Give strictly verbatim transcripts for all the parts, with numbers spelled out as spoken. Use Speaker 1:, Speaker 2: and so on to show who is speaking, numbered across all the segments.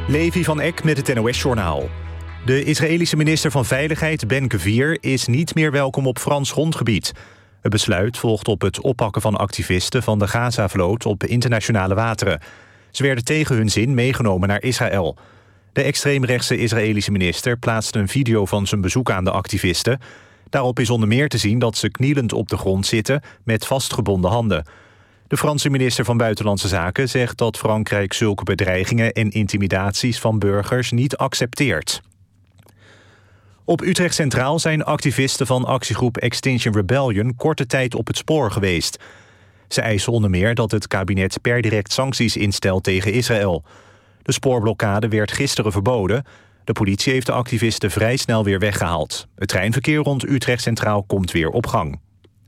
Speaker 1: Levi van Eck met het N O S-journaal. De Israëlische minister van Veiligheid, Ben Gvir, is niet meer welkom op Frans grondgebied. Het besluit volgt op het oppakken van activisten van de Gaza-vloot op internationale wateren. Ze werden tegen hun zin meegenomen naar Israël. De extreemrechtse Israëlische minister plaatste een video van zijn bezoek aan de activisten. Daarop is onder meer te zien dat ze knielend op de grond zitten met vastgebonden handen. De Franse minister van Buitenlandse Zaken zegt dat Frankrijk zulke bedreigingen en intimidaties van burgers niet accepteert. Op Utrecht Centraal zijn activisten van actiegroep Extinction Rebellion korte tijd op het spoor geweest. Ze eisen onder meer dat het kabinet per direct sancties instelt tegen Israël. De spoorblokkade werd gisteren verboden. De politie heeft de activisten vrij snel weer weggehaald. Het treinverkeer rond Utrecht Centraal komt weer op gang.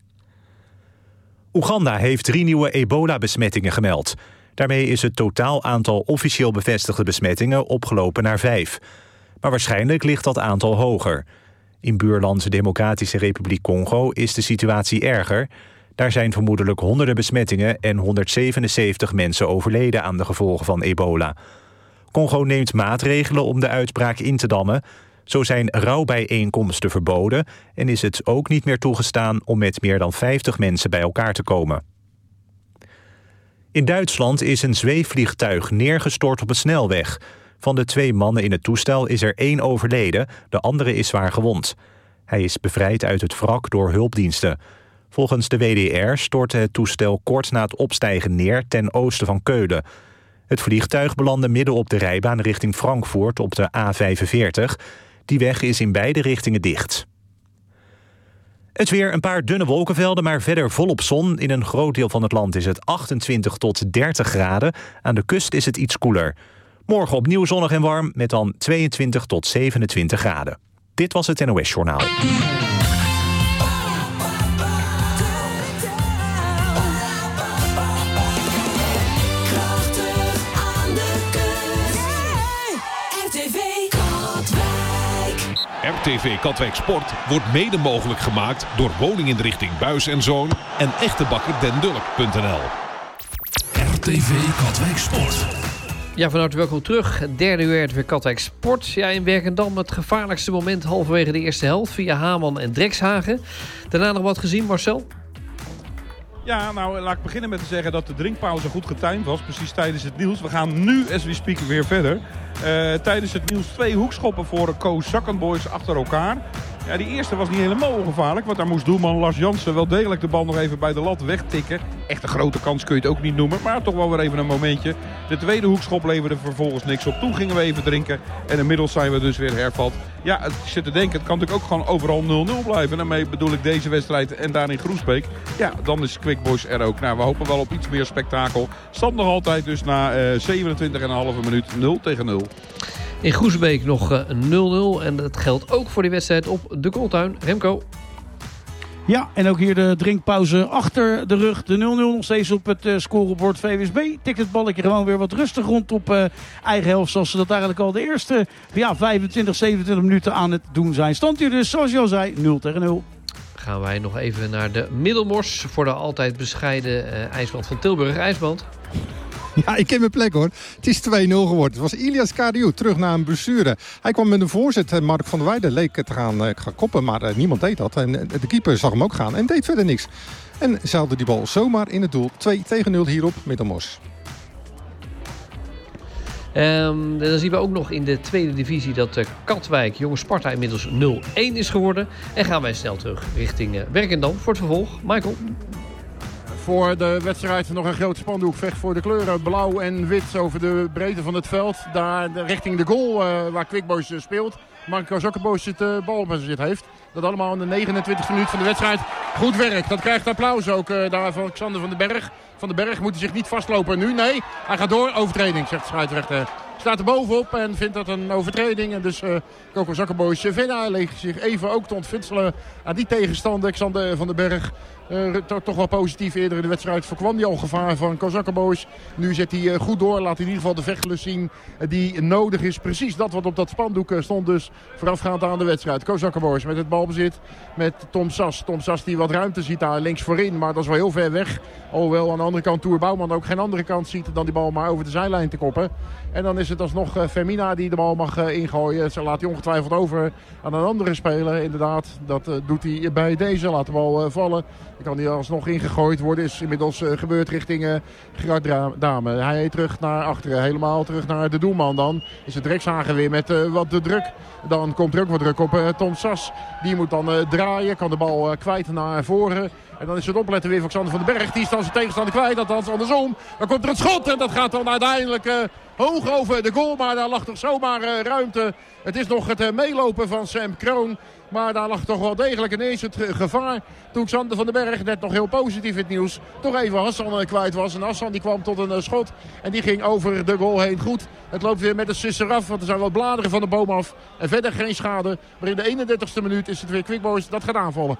Speaker 1: Oeganda heeft drie nieuwe ebola-besmettingen gemeld. Daarmee is het totaal aantal officieel bevestigde besmettingen opgelopen naar vijf. Maar waarschijnlijk ligt dat aantal hoger. In buurland Democratische Republiek Congo is de situatie erger. Daar zijn vermoedelijk honderden besmettingen en honderdzevenenzeventig mensen overleden aan de gevolgen van ebola. Congo neemt maatregelen om de uitbraak in te dammen. Zo zijn rouwbijeenkomsten verboden en is het ook niet meer toegestaan om met meer dan vijftig mensen bij elkaar te komen. In Duitsland is een zweefvliegtuig neergestort op een snelweg. Van de twee mannen in het toestel is er één overleden, de andere is zwaar gewond. Hij is bevrijd uit het wrak door hulpdiensten. Volgens de W D R stortte het toestel kort na het opstijgen neer ten oosten van Keulen. Het vliegtuig belandde midden op de rijbaan richting Frankfurt op de A vijfenveertig. Die weg is in beide richtingen dicht. Het weer, een paar dunne wolkenvelden, maar verder volop zon. In een groot deel van het land is het achtentwintig tot dertig graden. Aan de kust is het iets koeler. Morgen opnieuw zonnig en warm met dan tweeëntwintig tot zevenentwintig graden. Dit was het N O S-journaal.
Speaker 2: R T V Katwijk Sport wordt mede mogelijk gemaakt door Woninginrichting Buis en Zoon en Echtebakker Den Dulk punt n l.
Speaker 3: R T V Katwijk Sport.
Speaker 4: Ja, van harte welkom terug. Het derde uur R T V Katwijk Sport. Ja, in Werkendam het gevaarlijkste moment halverwege de eerste helft via Haman en Drekshagen. Daarna nog wat gezien, Marcel?
Speaker 5: Ja, nou laat ik beginnen met te zeggen dat de drinkpauze goed getimed was. Precies tijdens het nieuws. We gaan nu, as we speak, weer verder. Uh, tijdens het nieuws twee hoekschoppen voor Kozakenboys achter elkaar. Ja, die eerste was niet helemaal ongevaarlijk. Want daar moest doelman Lars Jansen wel degelijk de bal nog even bij de lat wegtikken. Echt een grote kans kun je het ook niet noemen. Maar toch wel weer even een momentje. De tweede hoekschop leverde vervolgens niks op. Toen gingen we even drinken. En inmiddels zijn we dus weer hervat. Ja, ik zit te denken, het kan natuurlijk ook gewoon overal nul nul blijven. En daarmee bedoel ik deze wedstrijd en daar in Groesbeek. Ja, dan is Quick Boys er ook. Nou, we hopen wel op iets meer spektakel. Stand nog altijd dus na uh, zevenentwintig komma vijf minuut nul tegen nul.
Speaker 4: In Groesbeek nog uh, nul nul. En dat geldt ook voor die wedstrijd op de Kooltuin. Remco.
Speaker 6: Ja, en ook hier de drinkpauze achter de rug. De nul nul nog steeds op het uh, scorebord V W S B. Tikt het balletje gewoon weer wat rustig rond op uh, eigen helft. Zoals ze dat eigenlijk al de eerste ja, vijfentwintig, zevenentwintig minuten aan het doen zijn. Stand hier dus, zoals je al zei, nul tegen nul.
Speaker 4: Gaan wij nog even naar de Middelmors. Voor de altijd bescheiden uh, ijsband van Tilburg. IJsband.
Speaker 7: Ja, ik ken mijn plek hoor. Het is twee nul geworden. Het was Ilias Kariou terug naar een blessure. Hij kwam met een voorzet. Mark van der Weijden leek te gaan, uh, gaan koppen, maar uh, niemand deed dat. En uh, de keeper zag hem ook gaan en deed verder niks. En ze hadden die bal zomaar in het doel. twee tegen nul hierop Middelmors.
Speaker 4: Um, dan zien we ook nog in de tweede divisie dat uh, Katwijk, Jonge Sparta, inmiddels nul één is geworden. En gaan wij snel terug richting uh, Werkendam voor het vervolg. Michael.
Speaker 8: Voor de wedstrijd nog een groot spandoek. Vecht voor de kleuren blauw en wit over de breedte van het veld. Daar richting de goal uh, waar Quick Boys uh, speelt. Marco Zakkenboos het uh, balbezit heeft. Dat allemaal in de negenentwintigste minuut van de wedstrijd. Goed werk. Dat krijgt applaus ook uh, daar van Xander van den Berg. Van den Berg moet hij zich niet vastlopen nu. Nee, hij gaat door. Overtreding, zegt de scheidsrechter. Staat er bovenop en vindt dat een overtreding. En dus uh, Coco Zakkenboos Vena leeg zich even ook te ontfutselen aan die tegenstander. Xander van den Berg. Uh, to, toch wel positief eerder in de wedstrijd voorkwam hij al gevaar van Kozakkenboys. Nu zet hij uh, goed door, laat in ieder geval de vechtlust zien uh, die nodig is. Precies dat wat op dat spandoek uh, stond dus voorafgaand aan de wedstrijd. Kozakkenboys met het balbezit met Tom Sas. Tom Sas die wat ruimte ziet daar links voorin, maar dat is wel heel ver weg. Alhoewel aan de andere kant Toer Bouwman ook geen andere kant ziet dan die bal maar over de zijlijn te koppen. En dan is is het alsnog uh, Fermina die de bal mag uh, ingooien. Ze laat hij ongetwijfeld over aan een andere speler. Inderdaad, dat uh, doet hij bij deze. Laat de bal uh, vallen. Dan kan hij alsnog ingegooid worden. Is inmiddels uh, gebeurd richting uh, Gerard Dame. Hij terug naar achteren. Helemaal terug naar de doelman dan. Is het Drekshagen weer met uh, wat de druk. Dan komt er ook wat druk op uh, Tom Sas. Die moet dan uh, draaien. Kan de bal uh, kwijt naar voren. En dan is het opletten weer van Xander van den Berg. Die is dan zijn tegenstander kwijt. Althans andersom. Dan komt er het schot. En dat gaat dan uiteindelijk uh, hoog over de goal. Maar daar lag toch zomaar uh, ruimte. Het is nog het uh, meelopen van Sam Kroon. Maar daar lag toch wel degelijk ineens het gevaar. Toen Xander van den Berg, net nog heel positief in het nieuws, toch even Hassan uh, kwijt was. En Hassan die kwam tot een uh, schot. En die ging over de goal heen goed. Het loopt weer met een sisser af. Want er zijn wel bladeren van de boom af. En verder geen schade. Maar in de eenendertigste minuut is het weer Quick Boys dat gaat aanvallen.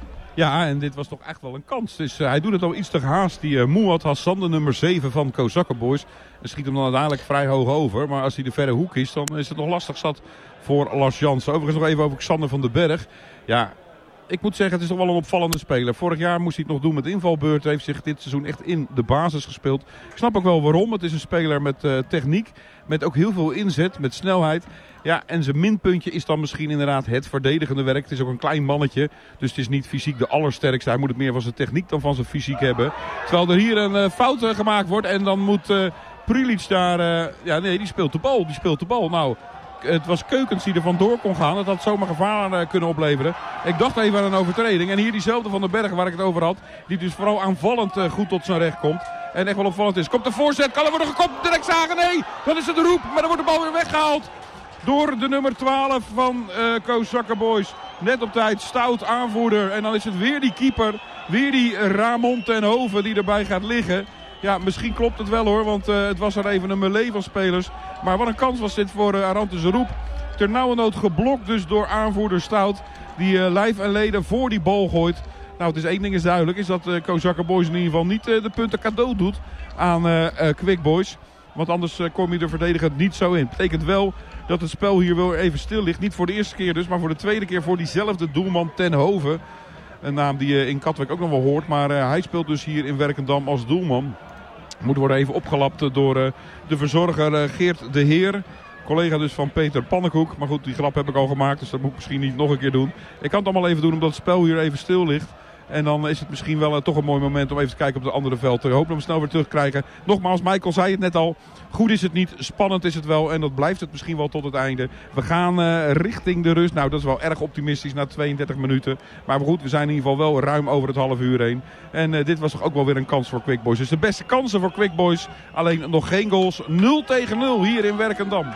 Speaker 5: Ja, en dit was toch echt wel een kans. Dus, uh, hij doet het al iets te haast. Die uh, Mouad Hassan, de nummer zeven van Kozakkenboys. En schiet hem dan uiteindelijk vrij hoog over. Maar als hij de verre hoek is, dan is het nog lastig zat voor Lars Jansen. Overigens nog even over Xander van den Berg. Ja, ik moet zeggen, het is toch wel een opvallende speler. Vorig jaar moest hij het nog doen met invalbeurten. Heeft zich dit seizoen echt in de basis gespeeld. Ik snap ook wel waarom. Het is een speler met uh, techniek. Met ook heel veel inzet, met snelheid. Ja, en zijn minpuntje is dan misschien inderdaad het verdedigende werk. Het is ook een klein mannetje, dus het is niet fysiek de allersterkste. Hij moet het meer van zijn techniek dan van zijn fysiek hebben. Terwijl er hier een uh, fout uh, gemaakt wordt en dan moet uh, Prilic daar... Uh, ja, nee, die speelt de bal. Die speelt de bal. Nou, het was Keukens die er vandoor kon gaan. Dat had zomaar gevaar uh, kunnen opleveren. Ik dacht even aan een overtreding. En hier diezelfde Van den Berg waar ik het over had. Die dus vooral aanvallend uh, goed tot zijn recht komt. En echt wel opvallend is. Komt de voorzet, kan er worden gekopt. Direct zagen, nee. Dan is het de roep, maar dan wordt de bal weer weggehaald. Door de nummer twaalf van uh, Kozakkenboys. Net op tijd, stout aanvoerder. En dan is het weer die keeper. Weer die Ramon ten Hoven die erbij gaat liggen. Ja, misschien klopt het wel hoor. Want uh, het was er even een melee van spelers. Maar wat een kans was dit voor uh, Arantes Roep. Ternauwernood geblokt dus door aanvoerder Stout. Die uh, lijf en leden voor die bal gooit. Nou, het is één ding is duidelijk. Is dat uh, Kozakkenboys in ieder geval niet uh, de punten cadeau doet aan uh, uh, Quick Boys. Want anders uh, kom je er verdedigend niet zo in. Betekent wel dat het spel hier wel even stil ligt. Niet voor de eerste keer dus, maar voor de tweede keer voor diezelfde doelman ten Hoven. Een naam die je in Katwijk ook nog wel hoort. Maar uh, hij speelt dus hier in Werkendam als doelman. Moet worden even opgelapt door uh, de verzorger uh, Geert de Heer. Collega dus van Peter Pannenkoek. Maar goed, die grap heb ik al gemaakt, dus dat moet ik misschien niet nog een keer doen. Ik kan het allemaal even doen omdat het spel hier even stil ligt. En dan is het misschien wel uh, toch een mooi moment om even te kijken op de andere veld. Ik hoop dat we hem snel weer terugkrijgen. Nogmaals, Michael zei het net al. Goed is het niet, spannend is het wel. En dat blijft het misschien wel tot het einde. We gaan uh, richting de rust. Nou, dat is wel erg optimistisch na tweeëndertig minuten. Maar goed, we zijn in ieder geval wel ruim over het half uur heen. En uh, dit was toch ook wel weer een kans voor Quick Boys. Dus de beste kansen voor Quick Boys. Alleen nog geen goals. nul tegen nul hier in Werkendam.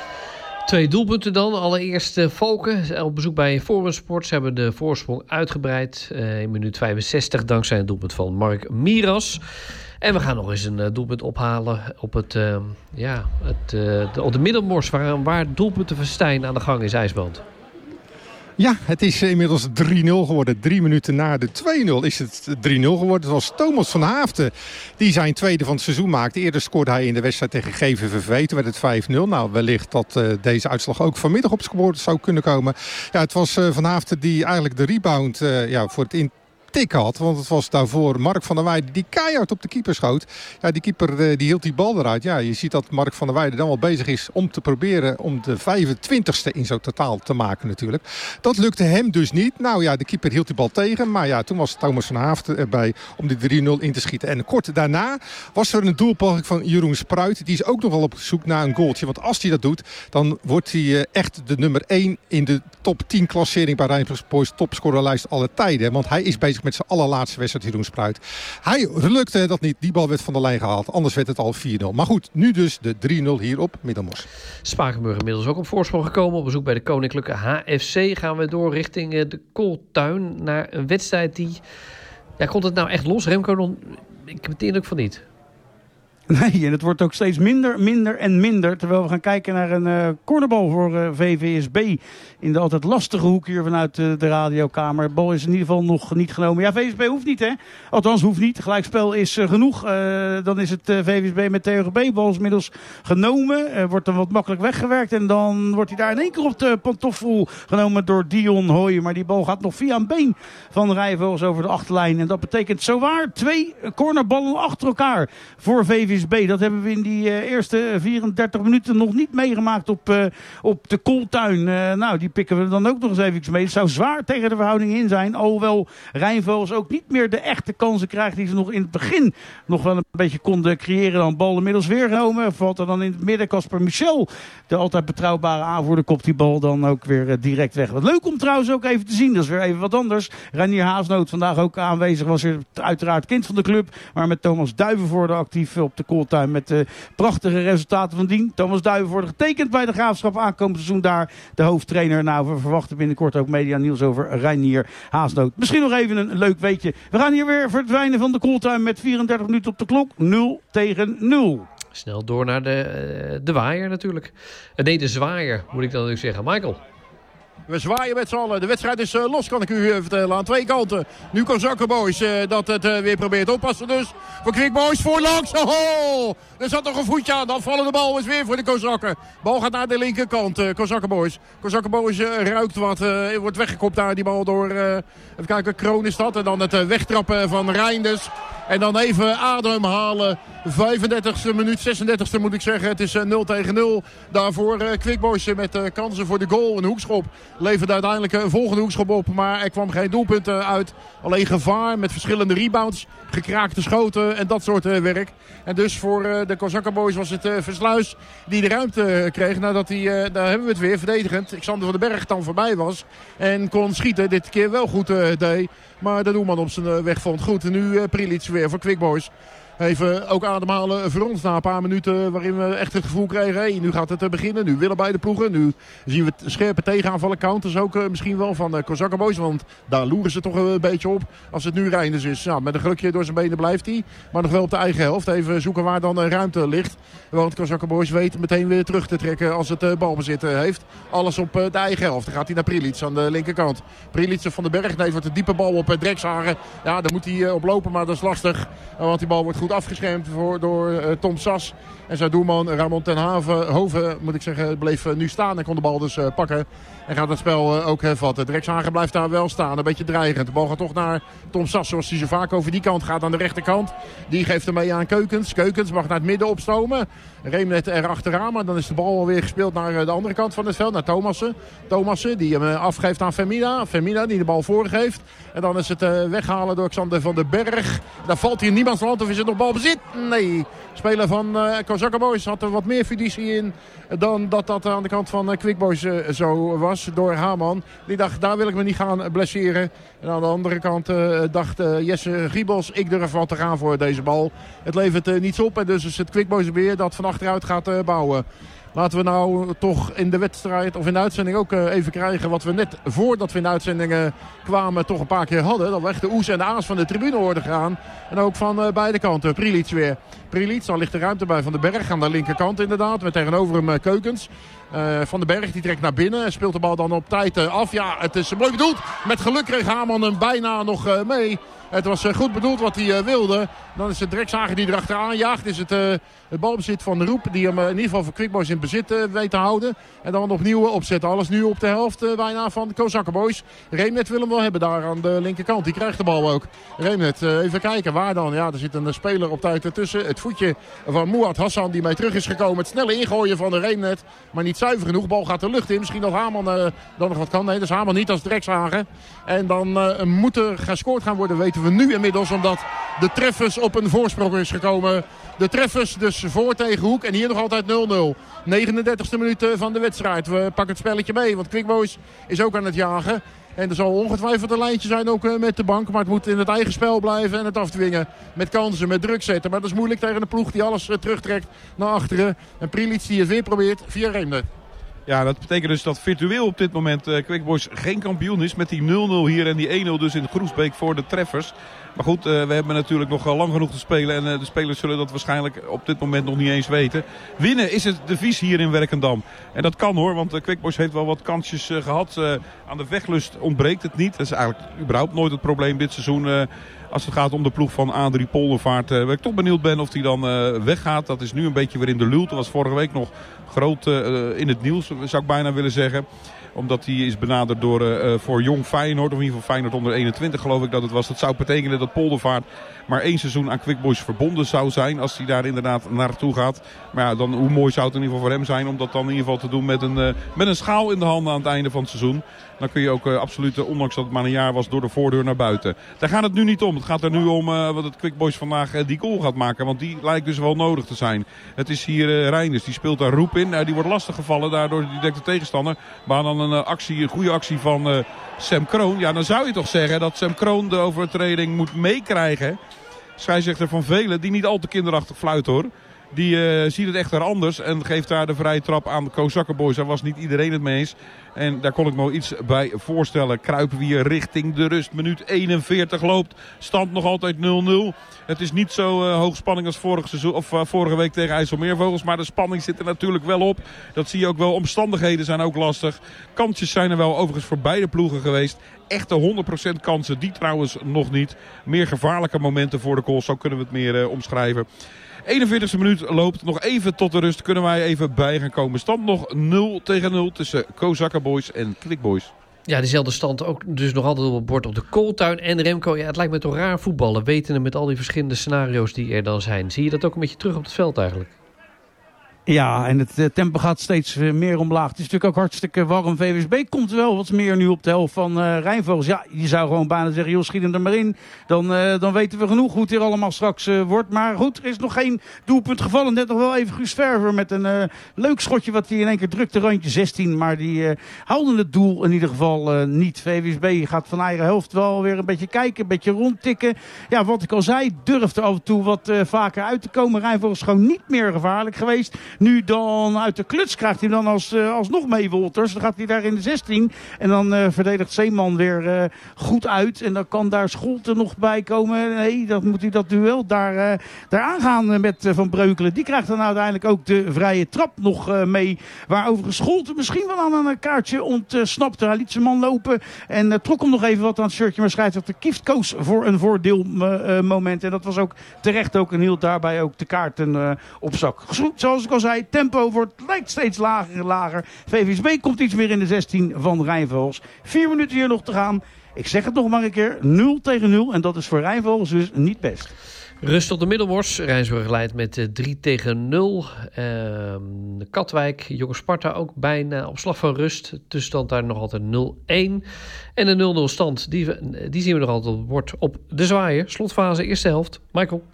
Speaker 4: Twee doelpunten dan. Allereerst uh, Valken op bezoek bij Forum Sport. Ze hebben de voorsprong uitgebreid uh, in minuut vijfenzestig dankzij een doelpunt van Mark Miras. En we gaan nog eens een uh, doelpunt ophalen op, het, uh, ja, het, uh, de, op de middelmors waar, waar doelpuntenfestijn aan de gang is, IJsband.
Speaker 7: Ja, het is inmiddels drie nul geworden. Drie minuten na de twee nul is het drie nul geworden. Het was Thomas van Haafden die zijn tweede van het seizoen maakte. Eerder scoorde hij in de wedstrijd tegen G V V V. Toen werd het vijf nul. Nou, wellicht dat uh, deze uitslag ook vanmiddag op scorebord zou kunnen komen. Ja, het was uh, Van Haafden die eigenlijk de rebound uh, ja, voor het in tik had. Want het was daarvoor Mark van der Weijden die keihard op de keeper schoot. Ja, die keeper die hield die bal eruit. Ja, je ziet dat Mark van der Weijden dan wel bezig is om te proberen om de vijfentwintigste in zo'n totaal te maken natuurlijk. Dat lukte hem dus niet. Nou ja, de keeper hield die bal tegen. Maar ja, toen was Thomas van Haafden erbij om die drie nul in te schieten. En kort daarna was er een doelpoging van Jeroen Spruit. Die is ook nog wel op zoek naar een goaltje. Want als hij dat doet, dan wordt hij echt de nummer één in de top tien klassering bij Rijnmond Boys topscorerlijst alle tijden. Want hij is bezig met zijn allerlaatste wedstrijd, Jeroen Spruit. Hij lukte dat niet. Die bal werd van de lijn gehaald. Anders werd het al vier nul. Maar goed, nu dus de drie nul hier op Middelmors.
Speaker 4: Spakenburg inmiddels ook op voorsprong gekomen. Op bezoek bij de Koninklijke H F C gaan we door richting de Kooltuin. Naar een wedstrijd die... Ja, komt het nou echt los, Remco? Dan... Ik heb het indruk van niet.
Speaker 6: Nee, en het wordt ook steeds minder, minder en minder. Terwijl we gaan kijken naar een uh, cornerbal voor uh, V V S B. In de altijd lastige hoek hier vanuit uh, de radiokamer. De bal is in ieder geval nog niet genomen. Ja, V V S B hoeft niet, hè? Althans, hoeft niet. Gelijkspel is uh, genoeg. Uh, dan is het uh, V V S B met T G B. Bal is inmiddels genomen. Uh, wordt dan wat makkelijk weggewerkt. En dan wordt hij daar in één keer op de pantoffel genomen door Dion Hoy. Maar die bal gaat nog via een been van Rijvels over de achterlijn. En dat betekent zowaar twee cornerballen achter elkaar voor V V S B. V S B. Dat hebben we in die uh, eerste vierendertig minuten nog niet meegemaakt op, uh, op de Kooltuin. Uh, nou, die pikken we dan ook nog eens even mee. Het zou zwaar tegen de verhouding in zijn. Alhoewel Rijnvels ook niet meer de echte kansen krijgt die ze nog in het begin nog wel een beetje konden creëren. Dan bal inmiddels weer genomen. Valt er dan in het midden Casper Michel. De altijd betrouwbare aanvoerder kopt die bal dan ook weer uh, direct weg. Wat leuk om trouwens ook even te zien. Dat is weer even wat anders. Reinier Haasnoot vandaag ook aanwezig. Was weer uiteraard kind van de club. Maar met Thomas Duivenvoorde actief op de Kooltuin. Met uh, prachtige resultaten van dien. Thomas Duivenvoorde getekend bij de Graafschap. Aankomend seizoen daar de hoofdtrainer. Nou, we verwachten binnenkort ook media nieuws over Reinier Haasnoot. Misschien nog even een leuk weetje. We gaan hier weer verdwijnen van de Kooltuin met vierendertig minuten op de klok. nul tegen nul.
Speaker 4: Snel door naar de, uh, de waaier natuurlijk. Uh, nee, de zwaaier moet ik dan natuurlijk zeggen. Michael.
Speaker 8: We zwaaien met z'n allen. De wedstrijd is uh, los, kan ik u uh, vertellen. Aan twee kanten. Nu kan Zakkenboys uh, dat het uh, weer probeert oppassen dus. Voor Quick Boys voorlangs. Oh, er zat nog een voetje aan. Dan vallen de bal is weer voor de Kozakken. Bal gaat naar de linkerkant. Uh, Kozakkenboys. Kozakkenboys uh, ruikt wat. Uh, wordt weggekopt daar die bal door. Uh, even kijken, Kroon is dat. En dan het uh, wegtrappen van Reinders. En dan even ademhalen. vijfendertigste minuut, zesendertigste moet ik zeggen. Het is uh, nul tegen nul. Daarvoor uh, Quick Boys uh, met uh, kansen voor de goal. Een hoekschop leverde uiteindelijk een volgende hoekschop op. Maar er kwam geen doelpunt uh, uit. Alleen gevaar met verschillende rebounds. Gekraakte schoten en dat soort uh, werk. En dus voor uh, de Kozakkenboys was het uh, Versluis die de ruimte uh, kreeg. Nadat hij, uh, daar hebben we het weer, verdedigend. Xander van den Berg dan voorbij was. En kon schieten. Dit keer wel goed uh, deed. Maar de doelman op zijn uh, weg vond goed. En nu uh, Prilic weer voor Quick Boys. Even ook ademhalen voor ons na een paar minuten waarin we echt het gevoel kregen. Hey, nu gaat het beginnen. Nu willen beide ploegen. Nu zien we scherpe tegenaanvallen. Counters ook uh, misschien wel van uh, Kozakkenboys. Want daar loeren ze toch een beetje op. Als het nu Reinders is. Ja, met een gelukje door zijn benen blijft hij. Maar nog wel op de eigen helft. Even zoeken waar dan uh, ruimte ligt. Want Kozakkenboys weet meteen weer terug te trekken als het uh, balbezit uh, heeft. Alles op uh, de eigen helft. Dan gaat hij naar Prilic aan de linkerkant. Prilic van den Berg. Nee, wordt een diepe bal op uh, Drekshagen. Ja, daar moet hij uh, op lopen. Maar dat is lastig. Uh, want die bal wordt goed afgeschermd voor, door uh, Tom Sas. En zijn doelman Ramon ten Haven, Hoven, moet ik zeggen, bleef uh, nu staan. En kon de bal dus uh, pakken. En gaat het spel uh, ook hervatten. Drekshagen blijft daar wel staan. Een beetje dreigend. De bal gaat toch naar Tom Sas. Zoals hij zo vaak over die kant gaat aan de rechterkant. Die geeft hem mee aan Keukens. Keukens mag naar het midden opstomen. Reemnet er achteraan. Maar dan is de bal alweer gespeeld naar uh, de andere kant van het veld. Naar Thomassen. Thomassen die hem uh, afgeeft aan Femina. Femina die de bal voorgeeft. En dan is het uh, weghalen door Xander van den Berg. Daar valt hier niemands land. Of is het nog balbezit? Nee. Speler van uh, Kozakkenboys had er wat meer fiducie in dan dat dat aan de kant van uh, Quick Boys uh, zo was door Haman. Die dacht, daar wil ik me niet gaan blesseren. En aan de andere kant uh, dacht uh, Jesse Giebels, ik durf wat te gaan voor deze bal. Het levert uh, niets op en dus is het Quick Boys weer dat van achteruit gaat uh, bouwen. Laten we nou toch in de wedstrijd of in de uitzending ook uh, even krijgen wat we net voordat we in de uitzendingen kwamen toch een paar keer hadden. Dat we echt de oes en de aas van de tribune hoorden gaan. En ook van uh, beide kanten. Prilic weer. Prilic, dan ligt de ruimte bij Van den Berg aan de linkerkant inderdaad. Met tegenover hem uh, Keukens. Uh, Van den Berg die trekt naar binnen. Speelt de bal dan op tijd uh, af. Ja, het is mooi bedoeld. Met geluk kreeg Haman hem bijna nog uh, mee. Het was uh, goed bedoeld wat hij uh, wilde. Dan is het Drekshagen die erachteraan jaagt. Is het, uh, het balbezit van de Roep. Die hem uh, in ieder geval voor Quick Boys in bezit uh, weet te houden. En dan opnieuw opzetten. Alles nu op de helft uh, bijna van de Kozakkenboys. Reemnet wil hem wel hebben daar aan de linkerkant. Die krijgt de bal ook. Reemnet, uh, even kijken waar dan. Ja, er zit een speler op tijd ertussen. Het voetje van Mouad Hassan die mee terug is gekomen. Het snelle ingooien van de Reemnet. Maar niet zuiver genoeg. Bal gaat de lucht in. Misschien dat Haman uh, dan nog wat kan. Nee, dat is Haman niet als Drekshagen. En dan uh, moet er gescoord gaan worden. Weten we nu inmiddels. Omdat de treffers op een voorsprong is gekomen. De treffers dus voor tegen Hoek. En hier nog altijd nul nul. negenendertigste minuut van de wedstrijd. We pakken het spelletje mee. Want Quick Boys is ook aan het jagen. En er zal ongetwijfeld een lijntje zijn ook met de bank. Maar het moet in het eigen spel blijven en het afdwingen. Met kansen, met druk zetten. Maar dat is moeilijk tegen een ploeg die alles terugtrekt naar achteren. En Prilic die het weer probeert via Reemnet.
Speaker 5: Ja, dat betekent dus dat virtueel op dit moment uh, Quick Boys geen kampioen is. Met die nul nul hier en die één nul dus in Groesbeek voor de treffers. Maar goed, uh, we hebben natuurlijk nog uh, lang genoeg te spelen. En uh, de spelers zullen dat waarschijnlijk op dit moment nog niet eens weten. Winnen is het devies hier in Werkendam. En dat kan hoor, want uh, Quick Boys heeft wel wat kansjes uh, gehad. Uh, aan de weglust ontbreekt het niet. Dat is eigenlijk überhaupt nooit het probleem dit seizoen. Uh, Als het gaat om de ploeg van Adrie Poldervaart. Uh, waar ik toch benieuwd ben of die dan uh, weggaat. Dat is nu een beetje weer in de lul. Dat was vorige week nog groot uh, in het nieuws, zou ik bijna willen zeggen. Omdat hij is benaderd door, uh, voor Jong Feyenoord. Of in ieder geval Feyenoord onder eenentwintig geloof ik dat het was. Dat zou betekenen dat Poldervaart maar één seizoen aan Quick Boys verbonden zou zijn. Als hij daar inderdaad naartoe gaat. Maar ja, dan hoe mooi zou het in ieder geval voor hem zijn om dat dan in ieder geval te doen met een, uh, met een schaal in de handen aan het einde van het seizoen. Dan kun je ook uh, absoluut, uh, ondanks dat het maar een jaar was, door de voordeur naar buiten. Daar gaat het nu niet om. Het gaat er nu om uh, wat het Quick Boys vandaag uh, die goal gaat maken. Want die lijkt dus wel nodig te zijn. Het is hier uh, Reinders. Die speelt daar Roep in. Uh, die wordt lastig gevallen daardoor die directe tegenstander. Maar dan een, uh, actie, een goede actie van uh, Sam Kroon. Ja, dan zou je toch zeggen dat Sam Kroon de overtreding moet meekrijgen. Scheidsrechter Van Velen, die niet al te kinderachtig fluit hoor. Die uh, ziet het echter anders en geeft daar de vrije trap aan de Kozakkenboys. Daar was niet iedereen het mee eens. En daar kon ik me wel iets bij voorstellen. Kruipen we hier richting de rust. Minuut eenenveertig loopt. Stand nog altijd nul nul. Het is niet zo uh, hoog spanning als vorig seizoen, of, uh, vorige week tegen IJsselmeervogels. Maar de spanning zit er natuurlijk wel op. Dat zie je ook wel. Omstandigheden zijn ook lastig. Kansjes zijn er wel overigens voor beide ploegen geweest. Echte honderd procent kansen, die trouwens nog niet. Meer gevaarlijke momenten voor de goals. Zo kunnen we het meer uh, omschrijven. eenenveertigste minuut loopt. Nog even tot de rust kunnen wij even bij gaan komen. Stand nog nul tegen nul tussen Kozakkenboys en Quick Boys.
Speaker 4: Ja, diezelfde stand ook dus nog altijd op het bord op de Kooltuin. En Remco, ja, het lijkt me toch raar voetballen. Wetende met al die verschillende scenario's die er dan zijn. Zie je dat ook een beetje terug op het veld eigenlijk?
Speaker 6: Ja, en het uh, tempo gaat steeds uh, meer omlaag. Het is natuurlijk ook hartstikke warm. V W S B komt wel wat meer nu op de helft van uh, Rijnvogels. Ja, je zou gewoon bijna zeggen, joh, schiet hem er maar in. Dan, uh, dan weten we genoeg hoe het hier allemaal straks uh, wordt. Maar goed, er is nog geen doelpunt gevallen. Net nog wel even Guus Verver met een uh, leuk schotje wat hij in één keer drukte, randje zestien. Maar die uh, houden het doel in ieder geval uh, niet. V W S B gaat van eigen helft wel weer een beetje kijken, een beetje rondtikken. Ja, wat ik al zei, durft er af en toe wat uh, vaker uit te komen. Rijnvogels is gewoon niet meer gevaarlijk geweest. Nu dan uit de kluts krijgt hij dan als, uh, alsnog mee Wolters. Dan gaat hij daar in de zestien. En dan uh, verdedigt Zeeman weer uh, goed uit. En dan kan daar Scholten nog bij komen. Nee, dan moet hij dat duel daar, uh, daar aangaan met uh, Van Breukelen. Die krijgt dan uiteindelijk ook de vrije trap nog uh, mee. Waar overigens Scholten misschien wel aan een kaartje ontsnapte. Hij liet zijn man lopen en uh, trok hem nog even wat aan het shirtje. Maar scheidsrechter kieft koos voor een voordeelmoment. Uh, en dat was ook terecht ook. En hield daarbij ook de kaarten uh, op zak. Zoals ik al zei, tempo wordt, lijkt steeds lager en lager. V V S B komt iets meer in de zestien van Rijnvogels. Vier minuten hier nog te gaan. Ik zeg het nog maar een keer. nul tegen nul. En dat is voor Rijnvogels dus niet best.
Speaker 4: Rust op de Middelbos. Rijnsburg leidt met uh, drie tegen nul. Uh, Katwijk, Jonge Sparta ook bijna op slag van rust. Tussenstand daar nog altijd nul een. En de nul nul stand, die, die zien we nog altijd op het bord op de Zwaaier. Slotfase, eerste helft. Michael.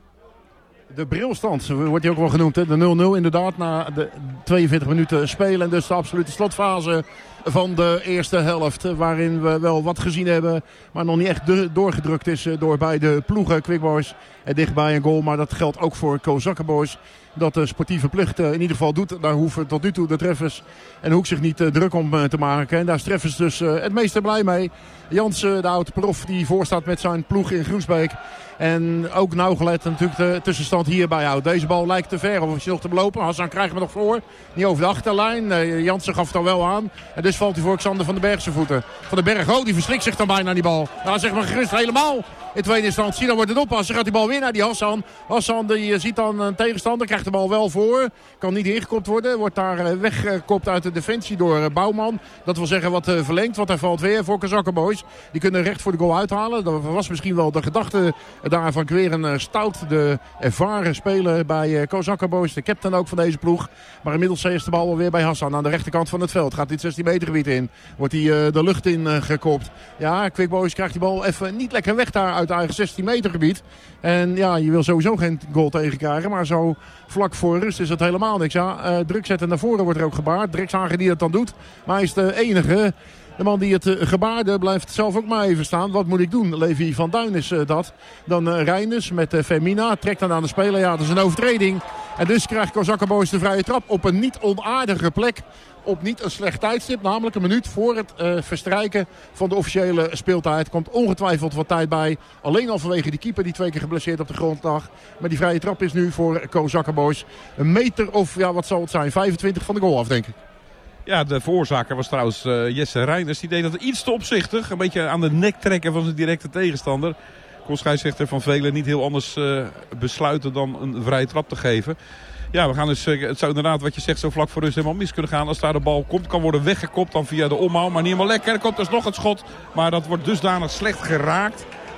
Speaker 8: De brilstand, wordt hij ook wel genoemd. Hè? De nul nul inderdaad na de tweeënveertig minuten spelen. En dus de absolute slotfase van de eerste helft. Waarin we wel wat gezien hebben. Maar nog niet echt de, doorgedrukt is door beide ploegen. Quick Boys en dichtbij een goal. Maar dat geldt ook voor Kozakkenboys. Dat de sportieve plicht in ieder geval doet. Daar hoeven tot nu toe de treffers en Hoek zich niet uh, druk om uh, te maken. En daar is Treffers dus uh, het meeste blij mee. Jansen, de oude prof die voorstaat met zijn ploeg in Groesbeek. En ook nauwgelet natuurlijk de tussenstand hierbij houdt. Deze bal lijkt te ver of is hij nog te belopen. Hassan krijgt hem nog voor. Niet over de achterlijn. Uh, Jansen gaf het al wel aan. En dus valt hij voor Xander van den Berg zijn voeten. Van den Berg, oh die verslikt zich dan bijna aan die bal. Nou zeg maar gerust helemaal. In tweede instantie, dan wordt het oppassen. Gaat die bal weer naar die Hassan. Hassan die ziet dan een tegenstander, krijgt de bal wel voor. Kan niet ingekopt worden. Wordt daar weggekopt uit de defensie door Bouwman. Dat wil zeggen wat verlengd, want hij valt weer voor Kozakkenboys. Die kunnen recht voor de goal uithalen. Dat was misschien wel de gedachte daarvan. Weer een stout, de ervaren speler bij Kozakkenboys. De captain ook van deze ploeg. Maar inmiddels is de bal weer bij Hassan aan de rechterkant van het veld. Gaat dit zestien meter gebied in. Wordt hij de lucht in gekopt. Ja, Quick Boys krijgt die bal even niet lekker weg daar uit eigen zestien meter gebied. En ja, je wil sowieso geen goal tegenkrijgen. Maar zo vlak voor rust is dat helemaal niks. Ja, uh, druk zetten naar voren wordt er ook gebaard. Drikshagen die dat dan doet. Maar hij is de enige. De man die het uh, gebaarde blijft zelf ook maar even staan. Wat moet ik doen? Levi van Duin is uh, dat. Dan uh, Reinders met uh, Femina. Trekt dan aan de speler. Ja, dat is een overtreding. En dus krijgt Kozakkenboys de vrije trap op een niet onaardige plek. Op niet een slecht tijdstip, namelijk een minuut voor het uh, verstrijken van de officiële speeltijd. Komt ongetwijfeld wat tijd bij. Alleen al vanwege die keeper die twee keer geblesseerd op de grond lag. Maar die vrije trap is nu voor Kozakkenboys een meter of, ja wat zal het zijn, vijfentwintig van de goal af denk ik.
Speaker 5: Ja, de veroorzaker was trouwens uh, Jesse Reinders. Die deed dat iets te opzichtig. Een beetje aan de nek trekken van zijn directe tegenstander. Kon scheidsrechter Van Velen niet heel anders uh, besluiten dan een vrije trap te geven. Ja, we gaan dus, het zou inderdaad wat je zegt zo vlak voor rust helemaal mis kunnen gaan. Als daar de bal komt, kan worden weggekopt dan via de omhaal. Maar niet helemaal lekker. Er komt dus nog het schot. Maar dat wordt dusdanig slecht geraakt.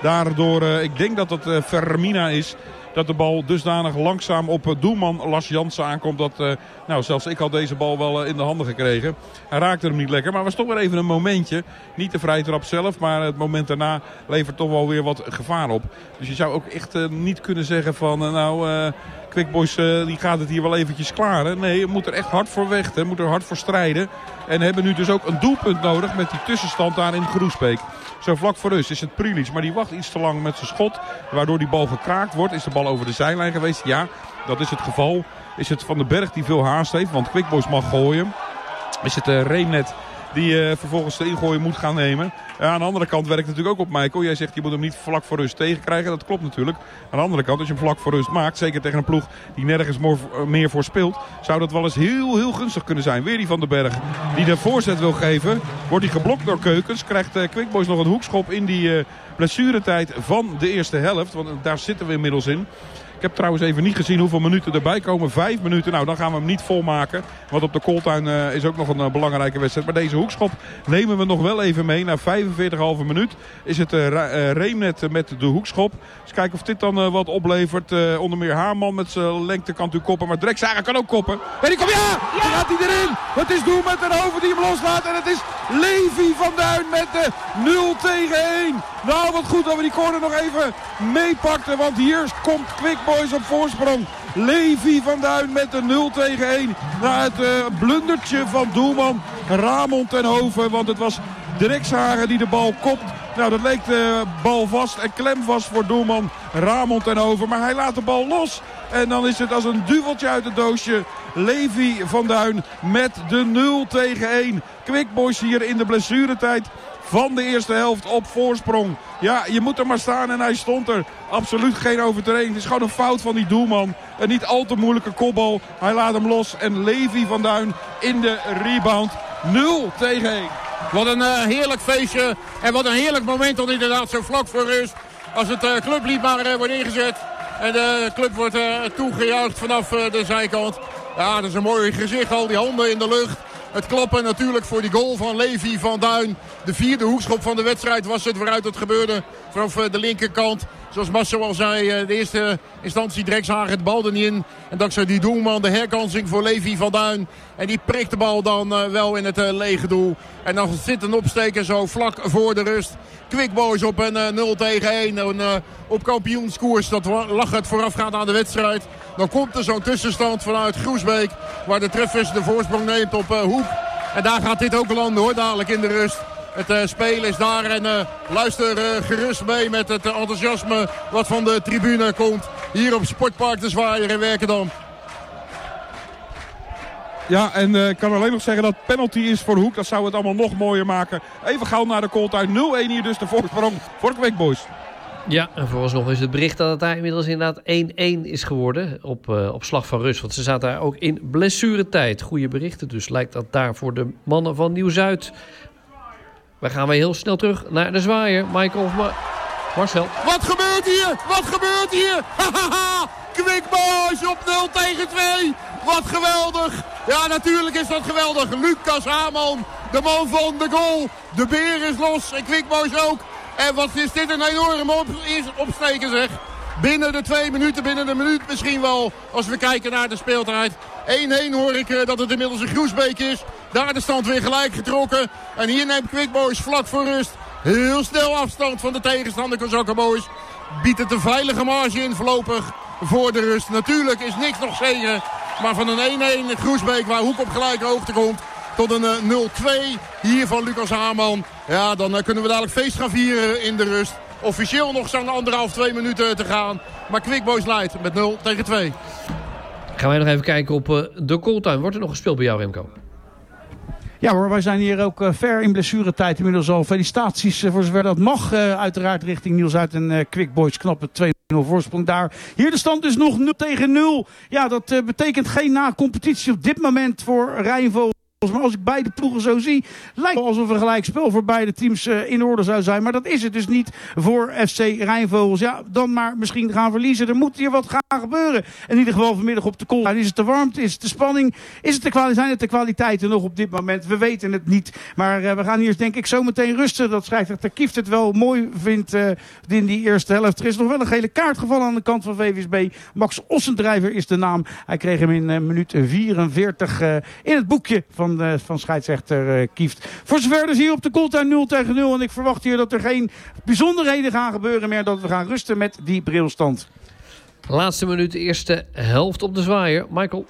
Speaker 5: Daardoor, uh, ik denk dat het uh, Fermina is. Dat de bal dusdanig langzaam op uh, doelman Lars Jansen aankomt. Dat, uh, nou, zelfs ik had deze bal wel uh, in de handen gekregen. Hij raakte hem niet lekker. Maar was toch weer even een momentje. Niet de vrije trap zelf. Maar het moment daarna levert toch wel weer wat gevaar op. Dus je zou ook echt uh, niet kunnen zeggen van... Uh, nou, uh, Quick Boys uh, die gaat het hier wel eventjes klaren. Nee, je moet er echt hard voor vechten. Moet er hard voor strijden. En hebben nu dus ook een doelpunt nodig met die tussenstand daar in Groesbeek. Zo vlak voor rust is het Prilic. Maar die wacht iets te lang met zijn schot. Waardoor die bal gekraakt wordt. Is de bal over de zijlijn geweest? Ja, dat is het geval. Is het Van den Berg die veel haast heeft. Want Quick Boys mag gooien. Is het uh, Reemnet die uh, vervolgens de ingooien moet gaan nemen. Ja, aan de andere kant werkt het natuurlijk ook op Michael. Jij zegt je moet hem niet vlak voor rust tegenkrijgen. Dat klopt natuurlijk. Aan de andere kant, als je hem vlak voor rust maakt... zeker tegen een ploeg die nergens meer voor speelt... zou dat wel eens heel, heel gunstig kunnen zijn. Weer die Van den Berg die de voorzet wil geven. Wordt hij geblokt door Keukens. Krijgt uh, Quick Boys nog een hoekschop in die uh, blessuretijd van de eerste helft. Want daar zitten we inmiddels in. Ik heb trouwens even niet gezien hoeveel minuten erbij komen. Vijf minuten. Nou, dan gaan we hem niet volmaken. Want op de Kooltuin uh, is ook nog een uh, belangrijke wedstrijd. Maar deze hoekschop nemen we nog wel even mee. Na vijfenveertig komma vijf minuut is het uh, uh, Reemnet met de hoekschop. Dus kijken of dit dan uh, wat oplevert. Uh, onder meer Haarman met zijn lengte kan natuurlijk koppen. Maar Drexhagen kan ook koppen. En die komt, ja! ja! Die gaat hij erin! Het is doelman ten Hove die hem loslaat. En het is Levi van Duin met de nul tegen één. Nou, wat goed dat we die corner nog even meepakten. Want hier komt Quick Boys op voorsprong. Levi van Duin met de nul tegen één. Na het uh, blundertje van doelman Ramon ten Hove. Want het was Drexhagen die de bal kopt. Nou, dat leek de bal vast en klemvast voor doelman Ramon ten Hove. Maar hij laat de bal los. En dan is het als een duveltje uit het doosje. Levi van Duin met de nul tegen één. Quick Boys hier in de blessuretijd van de eerste helft op voorsprong. Ja, je moet er maar staan en hij stond er. Absoluut geen overtreding. Het is gewoon een fout van die doelman. Een niet al te moeilijke kopbal. Hij laat hem los en Levi van Duin in de rebound. nul tegen één.
Speaker 8: Wat een uh, heerlijk feestje. En wat een heerlijk moment dan inderdaad zo vlak voor rust. Als het uh, clublied maar uh, wordt ingezet. En de club wordt uh, toegejuicht vanaf uh, de zijkant. Ja, dat is een mooi gezicht. Al die handen in de lucht. Het klappen natuurlijk voor die goal van Levi van Duin. De vierde hoekschop van de wedstrijd was het waaruit het gebeurde. Vanaf de linkerkant. Zoals Marcel al zei, de eerste instantie Drexhagen de bal er niet in. En dankzij die doelman de herkansing voor Levi van Duin. En die prikt de bal dan uh, wel in het uh, lege doel. En dan zit een opsteker zo vlak voor de rust. Quick Boys op een uh, nul tegen één. En, uh, op kampioenskoers, dat lag het voorafgaand aan de wedstrijd. Dan komt er zo'n tussenstand vanuit Groesbeek. Waar de treffers de voorsprong neemt op uh, Hoek. En daar gaat dit ook landen hoor, dadelijk in de rust. Het uh, spelen is daar en uh, luister uh, gerust mee met het uh, enthousiasme wat van de tribune komt. Hier op Sportpark de Zwaaier in Werkendam.
Speaker 5: Ja, en ik uh, kan alleen nog zeggen dat penalty is voor Hoek. Dat zou het allemaal nog mooier maken. Even gauw naar de Kooltuin. nul één hier dus de voorsprong voor Quick Boys.
Speaker 4: Ja, en vooralsnog is het bericht dat het daar inmiddels inderdaad één één is geworden op, uh, op slag van rust. Want ze zaten daar ook in blessuretijd. Goede berichten, dus lijkt dat daar voor de mannen van Nieuw-Zuid. We gaan weer heel snel terug naar de Zwaaier. Michael of Ma- Marcel.
Speaker 8: Wat gebeurt hier? Wat gebeurt hier? Hahaha! Quick Boys op nul tegen twee. Wat geweldig. Ja, natuurlijk is dat geweldig. Lucas Hamann, de man van de goal. De beer is los en Quick Boys ook. En wat is dit een enorme op, opsteken zeg. Binnen de twee minuten, binnen de minuut misschien wel. Als we kijken naar de speeltijd. één één hoor ik uh, dat het inmiddels een Groesbeek is. Daar de stand weer gelijk getrokken. En hier neemt Quick Boys vlak voor rust heel snel afstand van de tegenstander Kozakken Boys. Biedt het een veilige marge in voorlopig voor de rust. Natuurlijk is niks nog zeker. Maar van een één één Groesbeek waar Hoek op gelijke hoogte komt. Tot een uh, nul twee hier van Lucas Hamann. Ja, dan uh, kunnen we dadelijk feest gaan vieren in de rust. Officieel nog zo'n anderhalf, twee minuten te gaan. Maar Quick Boys leidt met nul tegen twee.
Speaker 4: Gaan wij nog even kijken op uh, de Kooltuin. Wordt er nog gespeeld bij jou, Remco?
Speaker 6: Ja hoor, wij zijn hier ook uh, ver in blessuretijd inmiddels al. Felicitaties uh, voor zover dat mag. Uh, uiteraard richting Nieuw-Zuid en uh, Quick Boys. Knappe twee nul voorsprong daar. Hier de stand is nog nul tegen nul. Ja, dat uh, betekent geen na-competitie op dit moment voor Rijnvo. Maar als ik beide ploegen zo zie, lijkt het alsof een gelijkspel voor beide teams uh, in orde zou zijn. Maar dat is het dus niet voor F C Rijnvogels. Ja, dan maar misschien gaan verliezen. Er moet hier wat gaan gebeuren. In ieder geval vanmiddag op de kool. Is het de warmte? Is het de spanning? Is het de kwali- zijn het de kwaliteiten nog op dit moment? We weten het niet. Maar uh, we gaan hier denk ik zo meteen rusten. Dat scheidsrechter Kieft het wel mooi vindt uh, in die eerste helft. Er is nog wel een gele kaart gevallen aan de kant van V V S B. Max Ossendrijver is de naam. Hij kreeg hem in uh, minuut vierenveertig uh, in het boekje van Uh, van scheidsrechter uh, Kieft. Voor zover dus hier op de Kooltuin nul tegen nul. En ik verwacht hier dat er geen bijzonderheden gaan gebeuren meer. Dat we gaan rusten met die brilstand.
Speaker 4: Laatste minuut, eerste helft op de zwaaier. Michael.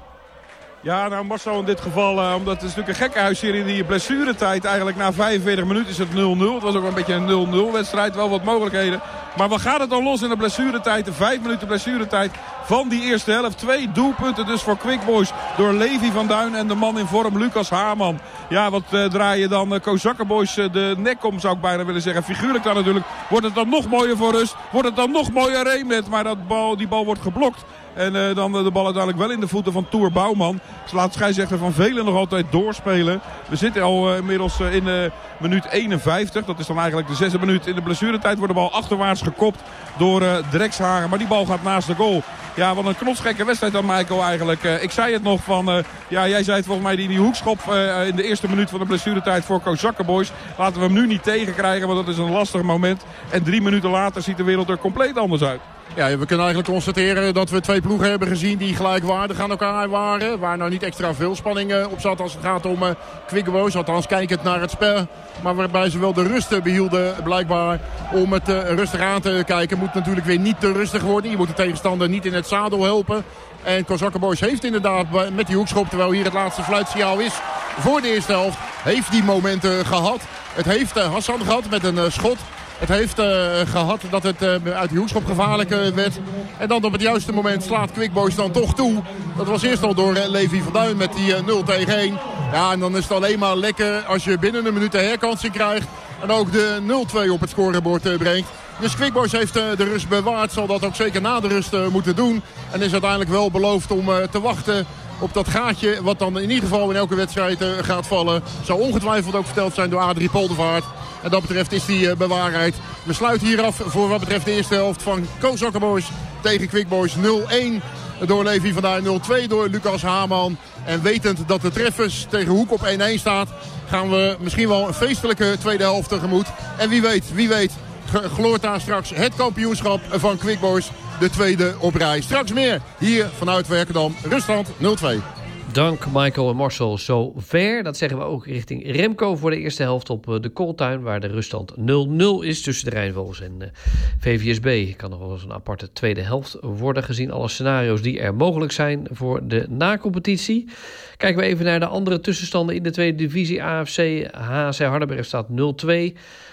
Speaker 5: Ja, nou Marcel in dit geval, uh, omdat het is natuurlijk een gekkenhuis hier in die blessuretijd. Eigenlijk na vijfenveertig minuten is het nul nul. Het was ook een beetje een nul nul wedstrijd, wel wat mogelijkheden. Maar wat gaat het dan los in de blessuretijd? De vijf minuten blessuretijd van die eerste helft. Twee doelpunten dus voor Quick Boys door Levi van Duin en de man in vorm Lucas Haarman. Ja, wat uh, draai je dan uh, Kozakkenboys uh, de nek om, zou ik bijna willen zeggen. Figuurlijk dan natuurlijk. Wordt het dan nog mooier voor rust? Wordt het dan nog mooier Remet? Maar dat bal, die bal wordt geblokt. En uh, dan uh, de bal uiteindelijk wel in de voeten van Toer Bouwman. Ze laat scheidsrechter Van Velen nog altijd doorspelen. We zitten al uh, inmiddels uh, in uh, minuut eenenvijftig. Dat is dan eigenlijk de zesde minuut in de blessuretijd. Wordt de bal achterwaarts gekopt door uh, Drekshagen. Maar die bal gaat naast de goal. Ja, wat een knotsgekke wedstrijd dan, Michael, eigenlijk. Uh, ik zei het nog van... Uh, ja, jij zei het volgens mij, die, die hoekschop uh, in de eerste minuut van de blessuretijd voor Kozakkenboys. Laten we hem nu niet tegenkrijgen, want dat is een lastig moment. En drie minuten later ziet de wereld er compleet anders uit.
Speaker 8: Ja, we kunnen eigenlijk constateren dat we twee ploegen hebben gezien die gelijkwaardig aan elkaar waren. Waar nou niet extra veel spanning uh, op zat als het gaat om uh, Quick Boys. Althans kijkend naar het spel. Maar waarbij ze wel de rust behielden blijkbaar om het uh, rustig aan te kijken. Moet natuurlijk weer niet te rustig worden. Je moet de tegenstander niet in het zadel helpen. En Kozakkenboys heeft inderdaad met die hoekschop, terwijl hier het laatste fluitsignaal is voor de eerste helft, heeft die momenten gehad. Het heeft uh, Hassan gehad met een uh, schot. Het heeft uh, gehad dat het uh, uit die hoekschop gevaarlijk uh, werd. En dan op het juiste moment slaat Quick Boys dan toch toe. Dat was eerst al door uh, Levi van Duin met die uh, nul tegen één. Ja, en dan is het alleen maar lekker als je binnen een minuut de herkansing krijgt. En ook de nul twee op het scorebord uh, brengt. Dus Quick Boys heeft uh, de rust bewaard. Zal dat ook zeker na de rust uh, moeten doen. En is uiteindelijk wel beloofd om uh, te wachten op dat gaatje, wat dan in ieder geval in elke wedstrijd uh, gaat vallen. Zou ongetwijfeld ook verteld zijn door Adrie Poldervaart. En dat betreft is die uh, bewaarheid. We sluiten hier af voor wat betreft de eerste helft van Kozakkenboys tegen Quick Boys nul één. Door Levi van Duin, nul twee door Lucas Haarman. En wetend dat de treffers tegen Hoek op één één staat, gaan we misschien wel een feestelijke tweede helft tegemoet. En wie weet, wie weet, gloort daar straks het kampioenschap van Quick Boys, de tweede op rij. Straks meer hier vanuit Werkendam. Ruststand nul twee.
Speaker 4: Dank Michael en Marcel zover. Dat zeggen we ook richting Remco voor de eerste helft op de Kooltuin, waar de ruststand nul nul is tussen de Rijnvogels en uh, V V S B. Kan nog wel eens een aparte tweede helft worden gezien alle scenario's die er mogelijk zijn voor de na-competitie. Kijken we even naar de andere tussenstanden in de tweede divisie. A F C H C Hardenberg staat nul twee.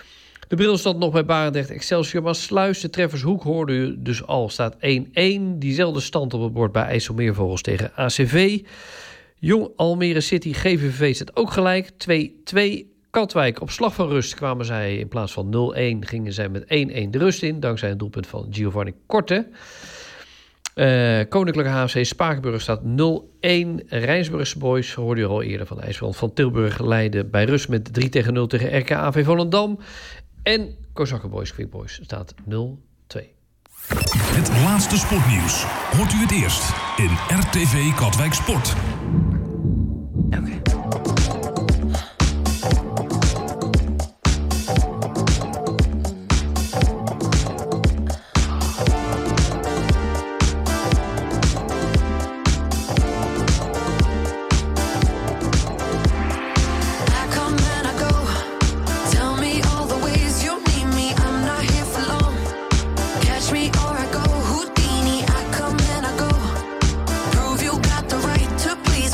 Speaker 4: De brilstand nog bij Barendrecht Excelsior Maassluis. De Treffershoek hoorde u dus al, staat één één. Diezelfde stand op het bord bij IJsselmeervogels tegen A C V. Jong Almere City G V V staat ook gelijk, twee twee. Katwijk op slag van rust kwamen zij in plaats van nul één, gingen zij met één één de rust in, dankzij een doelpunt van Giovanni Korte. Uh, Koninklijke H F C Spakenburg staat nul één. Rijnsburgse Boys, hoorde u al eerder van de IJsbrand van Tilburg, leiden bij rust met drie tegen nul tegen R K A V Volendam. En Kozakkenboys Quick Boys staat nul twee.
Speaker 3: Het laatste sportnieuws hoort u het eerst in R T V Katwijk Sport.
Speaker 9: Oké. Okay.
Speaker 10: Please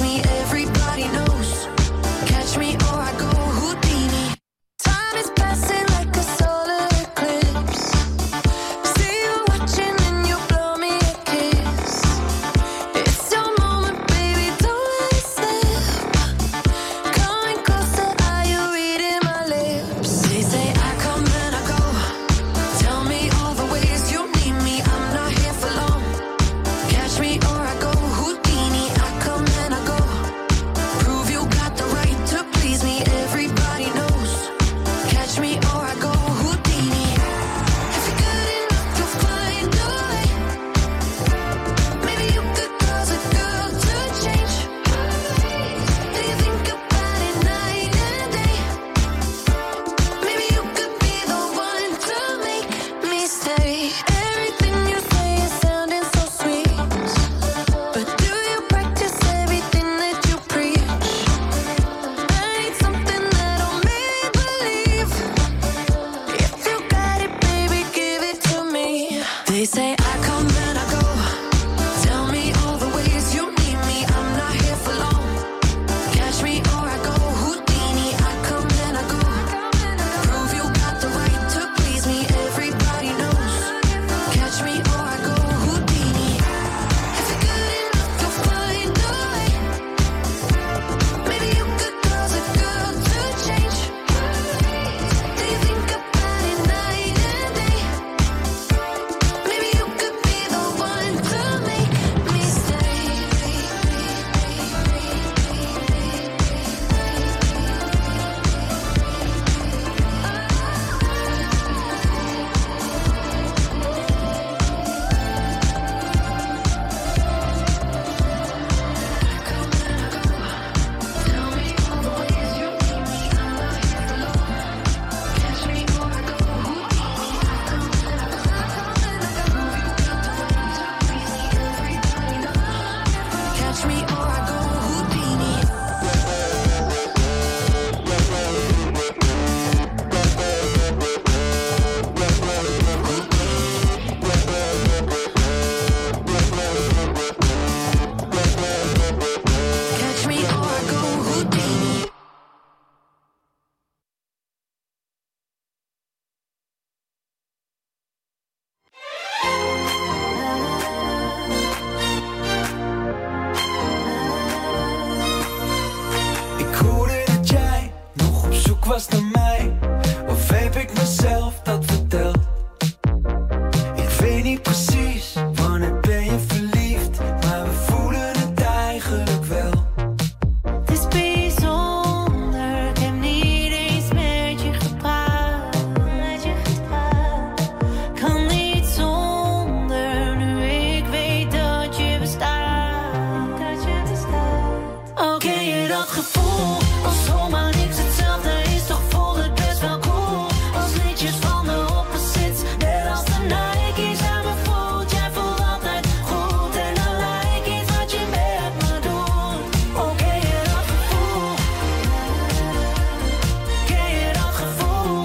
Speaker 10: was naar mij, of heb ik mezelf dat verteld? Ik weet niet precies, wanneer ben je verliefd, maar we voelen het eigenlijk wel.
Speaker 11: Het is bijzonder, ik heb niet eens met je gepraat, met je gepraat. Kan niet zonder, nu ik weet dat je bestaat, dat je bestaat. Oh, ken je dat gevoel, als zomaar niks hetzelfde is, toch voelt het best wel cool. Als liedjes van de opposites, net als de Nike's aan me voelt. Jij voelt altijd goed en dan lijkt iets wat je met me doet. Oh, ken je dat gevoel? Ken je dat gevoel?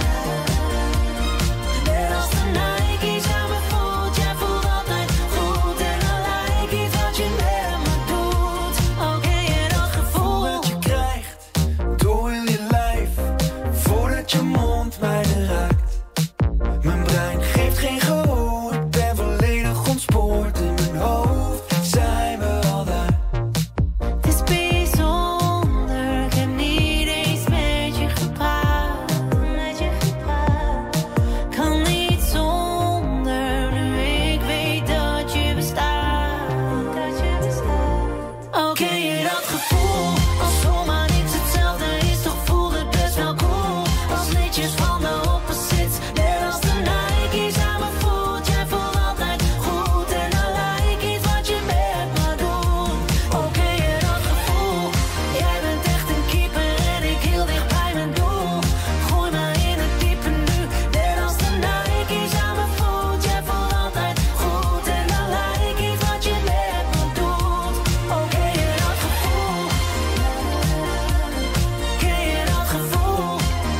Speaker 11: Net als de Nike's aan me voelt. Jij voelt altijd goed en dan lijkt iets wat je met me doet. Oh, ken je dat gevoel?
Speaker 10: Dat je krijgt door heel je lijf, voordat je mond mij raakt. Mijn brein geeft geen gehoor, ik ben volledig ontspoord. In mijn hoofd zijn we al daar.
Speaker 11: Het is bijzonder, ik heb niet eens met je gepraat, met je gepraat. Kan niet zonder, nu ik weet dat je bestaat, dat je bestaat. Oh, ken je dat gevoel, als zomaar niks hetzelfde is, toch voelt het best wel cool. Als liedjes van de opposites, net als de Nike's aan me voelt. Jij voelt altijd goed en dan lijkt iets wat je met me doet. Oh, ken je dat gevoel? Jij bent echt een keeper en ik heel dicht bij mijn doel. Gooi me in het diepe nu, net als de Nike's aan me voelt. Jij voelt altijd goed en dan lijkt iets wat je met me doet. Oh, ken je dat gevoel? Ken je dat gevoel?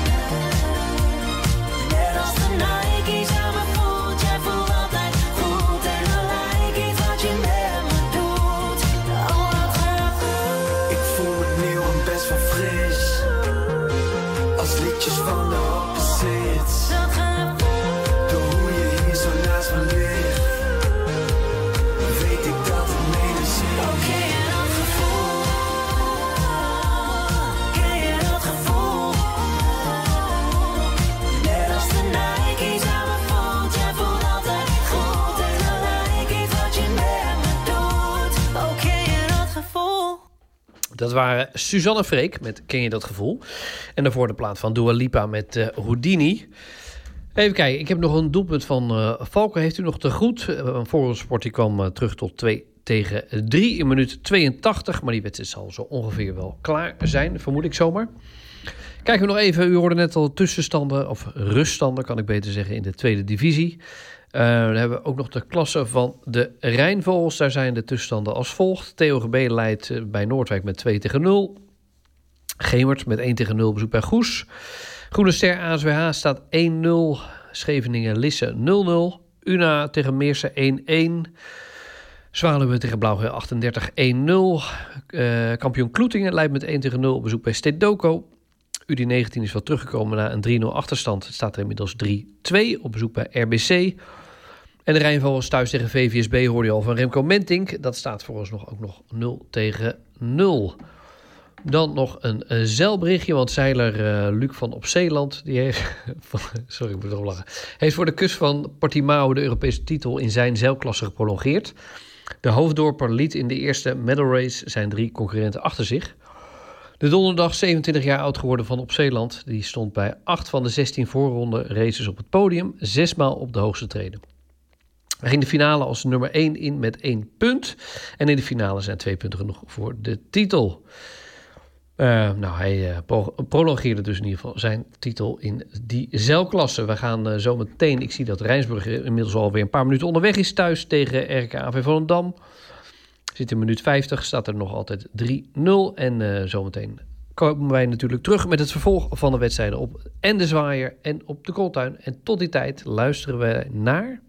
Speaker 11: Net als de Nike's aan me voelt. Jij voelt altijd goed en dan lijkt iets wat je met me doet. Oh, dat gevoel.
Speaker 10: Ik voel het nieuw en best wel fris, als liedjes van de opposites.
Speaker 11: Dat gevoel.
Speaker 10: Door hoe je hier zo naast me ligt, weet ik dat het mede zit.
Speaker 11: Oh, ken je dat gevoel? Ken je dat gevoel? Net als de Nike's aan me voelt. Jij voelt altijd goed en dan lijkt iets wat je met me doet. Oh, ken je dat gevoel?
Speaker 4: Dat waren Suzanne Freek met Ken je dat gevoel? En daarvoor de plaat van Dua Lipa met uh, Houdini. Even kijken, ik heb nog een doelpunt van uh, Valken. Heeft u nog te goed? Uh, Voorsport die kwam uh, terug tot twee tegen drie in minuut tweeëntachtig. Maar die wedstrijd zal zo ongeveer wel klaar zijn, vermoed ik zomaar. Kijken we nog even, u hoorde net al tussenstanden, of ruststanden kan ik beter zeggen, in de tweede divisie. Uh, dan hebben we ook nog de klasse van de Rijnvogels. Daar zijn de tussenstanden als volgt. T O G B leidt uh, bij Noordwijk met twee tegen nul. Gemert met één tegen nul bezoek bij Goes. Groene Ster A S W H staat één nul. Scheveningen-Lisse nul nul. Una tegen Meersen één één. Zwaluwe tegen Blauwgeel achtendertig één nul. Uh, kampioen Kloetingen leidt met één tegen nul op bezoek bij Stedoco. U D negentien is wel teruggekomen na een drie nul achterstand. Het staat er inmiddels drie twee op bezoek bij R B C. En de Rijnvogels thuis tegen V V S B hoorde je al van Remco Mentink. Dat staat vooralsnog ook nog nul tegen nul. Dan nog een uh, zeilberichtje, want zeiler uh, Luc van op Zeeland, die heeft, sorry, ik moet erop lachen, heeft voor de kust van Portimao de Europese titel in zijn zeilklasse geprolongeerd. De hoofddorper liet in de eerste medal race zijn drie concurrenten achter zich. De donderdag zevenentwintig jaar oud geworden van op Zeeland, die stond bij acht van de zestien voorronde races op het podium, zesmaal op de hoogste treden. Hij ging de finale als nummer één in met één punt. En in de finale zijn twee punten genoeg voor de titel. Uh, nou, hij uh, pro- prolongeerde dus in ieder geval zijn titel in die zeilklasse. We gaan uh, zo meteen, ik zie dat Rijnsburg inmiddels alweer een paar minuten onderweg is thuis tegen R K A V Volendam. Zit in minuut vijftig, staat er nog altijd drie nul. En uh, zometeen komen wij natuurlijk terug met het vervolg van de wedstrijden op en de Zwaaier en op de Kooltuin. En tot die tijd luisteren we naar...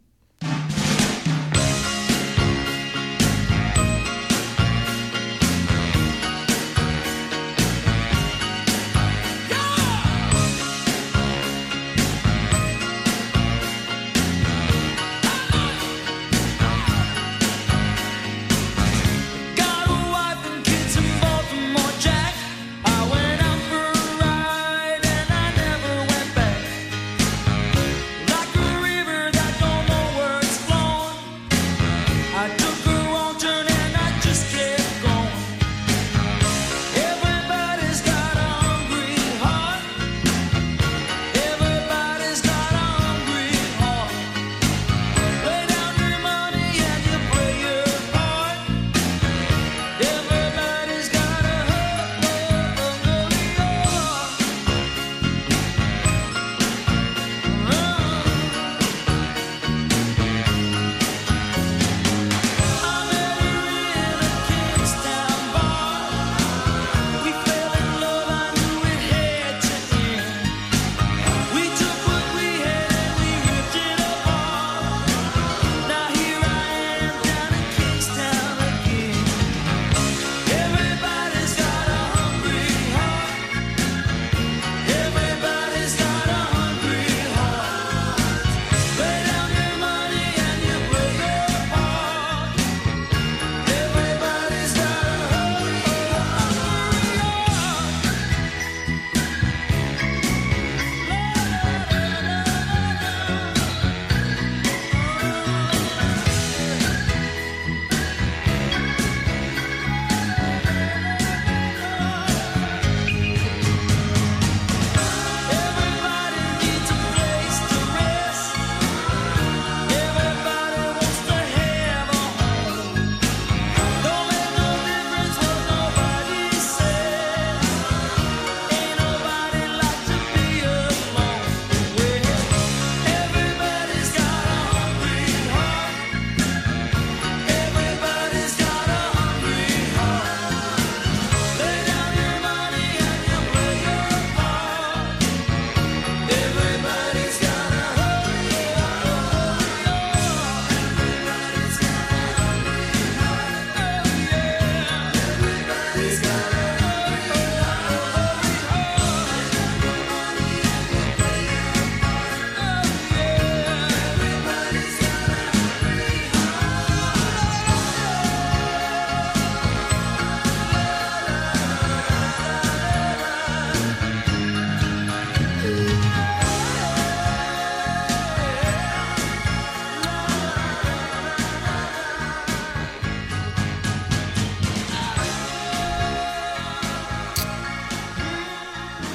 Speaker 10: Got a wife and kids in Baltimore, Jack. I went out for a ride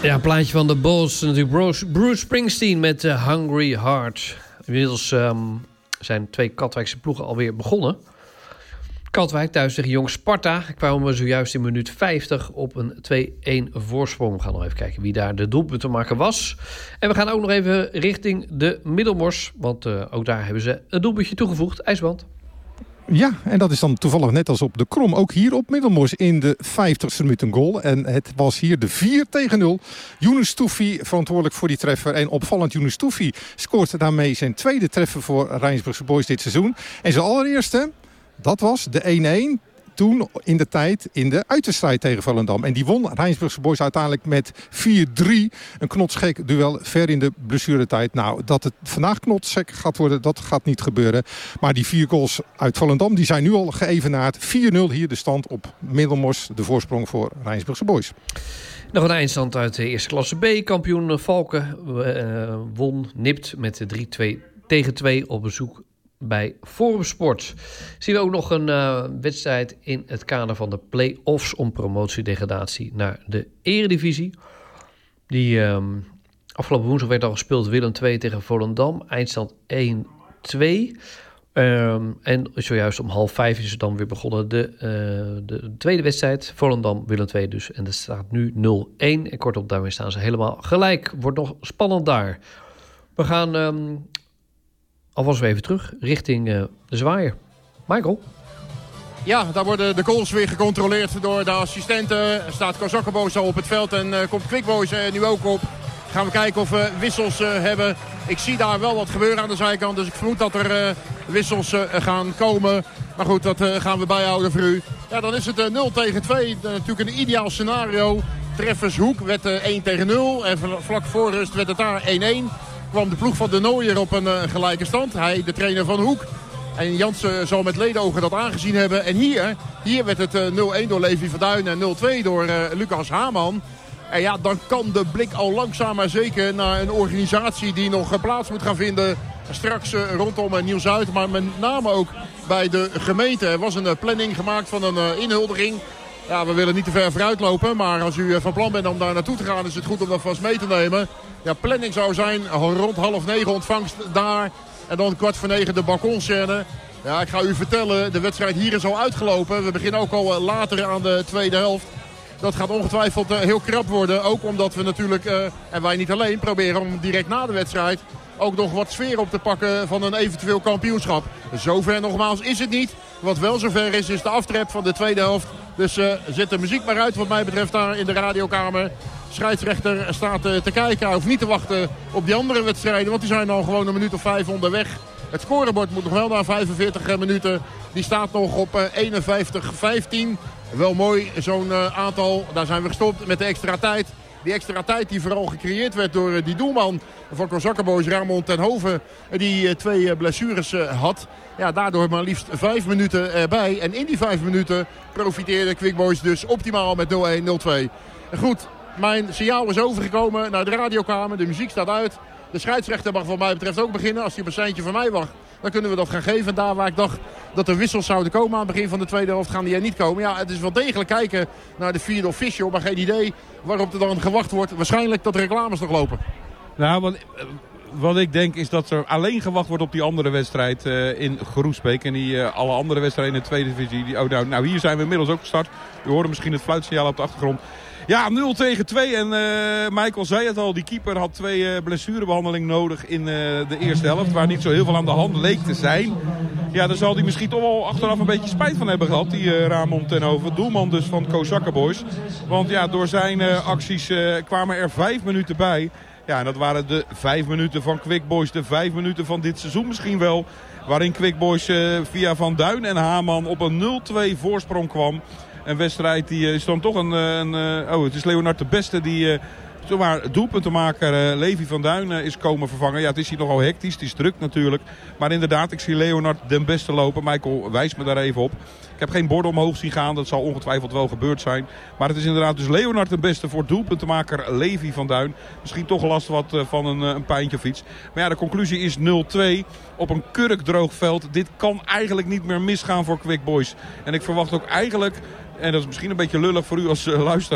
Speaker 4: Ja, een plaatje van de Bulls. Natuurlijk Bruce, Bruce Springsteen met uh, Hungry Heart. Inmiddels um, zijn twee Katwijkse ploegen alweer begonnen. Katwijk thuis tegen Jong Sparta. Kwamen we zojuist in minuut vijftig op een twee-een voorsprong. We gaan nog even kijken wie daar de doelpuntenmaker was. En we gaan ook nog even richting de Middelmors. Want uh, ook daar hebben ze een doelpuntje toegevoegd. IJsband.
Speaker 7: Ja, en dat is dan toevallig net als op de Krom. Ook hier op Middelmors in de vijftigste minuut een goal. En het was hier de vier tegen nul. Yunus Toufi verantwoordelijk voor die treffer. En opvallend, Yunus Toufi scoort daarmee zijn tweede treffer voor Rijnsburgse Boys dit seizoen. En zijn allereerste, dat was de één-een. Toen in de tijd in de uitwedstrijd tegen Volendam. En die won Rijnsburgse Boys uiteindelijk met vier drie. Een knotsgek duel ver in de blessuretijd. Nou, dat het vandaag knotsgek gaat worden, dat gaat niet gebeuren. Maar die vier goals uit Volendam, die zijn nu al geëvenaard. vier nul hier de stand op Middelmors. De voorsprong voor Rijnsburgse Boys.
Speaker 4: Nog een eindstand uit de eerste klasse B. Kampioen Valken uh, won nipt met de drie twee tegen twee op bezoek bij Forum Sport. Zien we ook nog een uh, wedstrijd in het kader van de play-offs om promotiedegradatie naar de Eredivisie. Die um, afgelopen woensdag werd al gespeeld. Willem twee tegen Volendam. Eindstand één twee. Um, en zojuist om half vijf is het dan weer begonnen de, uh, de tweede wedstrijd. Volendam, Willem twee dus. En dat staat nu nul-een. En kortom, daarmee staan ze helemaal gelijk. Wordt nog spannend daar. We gaan Um, alvast weer even terug richting uh, de Zwaaier. Michael?
Speaker 8: Ja, daar worden de goals weer gecontroleerd door de assistenten. Er staat Kozakkenboos al op het veld en uh, komt Quickboys uh, nu ook op. Gaan we kijken of we wissels uh, hebben. Ik zie daar wel wat gebeuren aan de zijkant. Dus ik vermoed dat er uh, wissels uh, gaan komen. Maar goed, dat uh, gaan we bijhouden voor u. Ja, dan is het uh, nul tegen twee. Uh, natuurlijk een ideaal scenario. Treffershoek werd uh, één tegen nul. En vlak voor rust werd het daar één-één. Kwam de ploeg van de Nooier op een uh, gelijke stand. Hij, de trainer van Hoek. En Jansen zal met ledogen dat aangezien hebben. En hier, hier werd het uh, nul-één door Levi van Duin en nul-twee door uh, Lucas Haman. En ja, dan kan de blik al langzaam maar zeker naar een organisatie die nog uh, plaats moet gaan vinden. Straks uh, rondom uh, Nieuw-Zuid, maar met name ook bij de gemeente. Er was een uh, planning gemaakt van een uh, inhuldiging. Ja, we willen niet te ver vooruit lopen, maar als u uh, van plan bent om daar naartoe te gaan, is het goed om dat vast mee te nemen. Ja, planning zou zijn rond half negen ontvangst daar. En dan kwart voor negen de balkonscène. Ja, ik ga u vertellen, de wedstrijd hier is al uitgelopen. We beginnen ook al later aan de tweede helft. Dat gaat ongetwijfeld uh, heel krap worden. Ook omdat we natuurlijk, uh, en wij niet alleen, proberen om direct na de wedstrijd ook nog wat sfeer op te pakken van een eventueel kampioenschap. Zover nogmaals is het niet. Wat wel zover is, is de aftrap van de tweede helft. Dus uh, zet de muziek maar uit wat mij betreft daar in de radiokamer. Scheidsrechter staat uh, te kijken. Hij hoeft niet te wachten op die andere wedstrijden. Want die zijn al gewoon een minuut of vijf onderweg. Het scorebord moet nog wel na vijfenveertig minuten. Die staat nog op uh, eenenvijftig vijftien. Wel mooi, zo'n uh, aantal. Daar zijn we gestopt met de extra tijd. Die extra tijd die vooral gecreëerd werd door uh, die doelman van Kozakkenboys, Ramon ten Hoven. Die uh, twee uh, blessures uh, had. Ja, daardoor maar liefst vijf minuten erbij. En in die vijf minuten profiteerde Quickboys dus optimaal met nul-één nul-twee. Goed, mijn signaal is overgekomen naar de radiokamer. De muziek staat uit. De scheidsrechter mag wat mij betreft ook beginnen. Als hij op een seintje van mij wacht, dan kunnen we dat gaan geven. En daar waar ik dacht dat er wissels zouden komen aan het begin van de tweede helft, gaan die er niet komen. Ja, het is wel degelijk kijken naar de vierde official, maar geen idee waarop er dan gewacht wordt. Waarschijnlijk dat de reclames nog lopen.
Speaker 5: Nou, wat, wat ik denk is dat er alleen gewacht wordt op die andere wedstrijd uh, in Groesbeek. En die uh, alle andere wedstrijden in de tweede divisie. Die, oh, nou, nou, hier zijn we inmiddels ook gestart. U hoorde misschien het fluitsignaal op de achtergrond. Ja, nul tegen twee. En uh, Michael zei het al, die keeper had twee uh, blessurebehandeling nodig in uh, de eerste helft. Waar niet zo heel veel aan de hand leek te zijn. Ja, daar zal hij misschien toch wel achteraf een beetje spijt van hebben gehad. Die uh, Ramon ten Hoven, doelman dus van Kozakkenboys. Want ja, door zijn uh, acties uh, kwamen er vijf minuten bij. Ja, en dat waren de vijf minuten van Quickboys. De vijf minuten van dit seizoen misschien wel. Waarin Quickboys uh, via Van Duin en Haman op een nul-twee voorsprong kwam. Een wedstrijd die is dan toch een... een oh, het is Leonard de Beste die... Uh, zomaar doelpuntenmaker uh, Levi van Duin uh, is komen vervangen. Ja, het is hier nogal hectisch. Het is druk natuurlijk. Maar inderdaad, ik zie Leonard den Beste lopen. Michael wijst me daar even op. Ik heb geen borden omhoog zien gaan. Dat zal ongetwijfeld wel gebeurd zijn. Maar het is inderdaad dus Leonard den Beste voor doelpuntenmaker Levi van Duin. Misschien toch last wat uh, van een, uh, een pijntje of iets. Maar ja, de conclusie is nul-twee op een kurkdroog veld. Dit kan eigenlijk niet meer misgaan voor Quickboys. En ik verwacht ook eigenlijk... En dat is misschien een beetje lullig voor u als uh, luisteraar.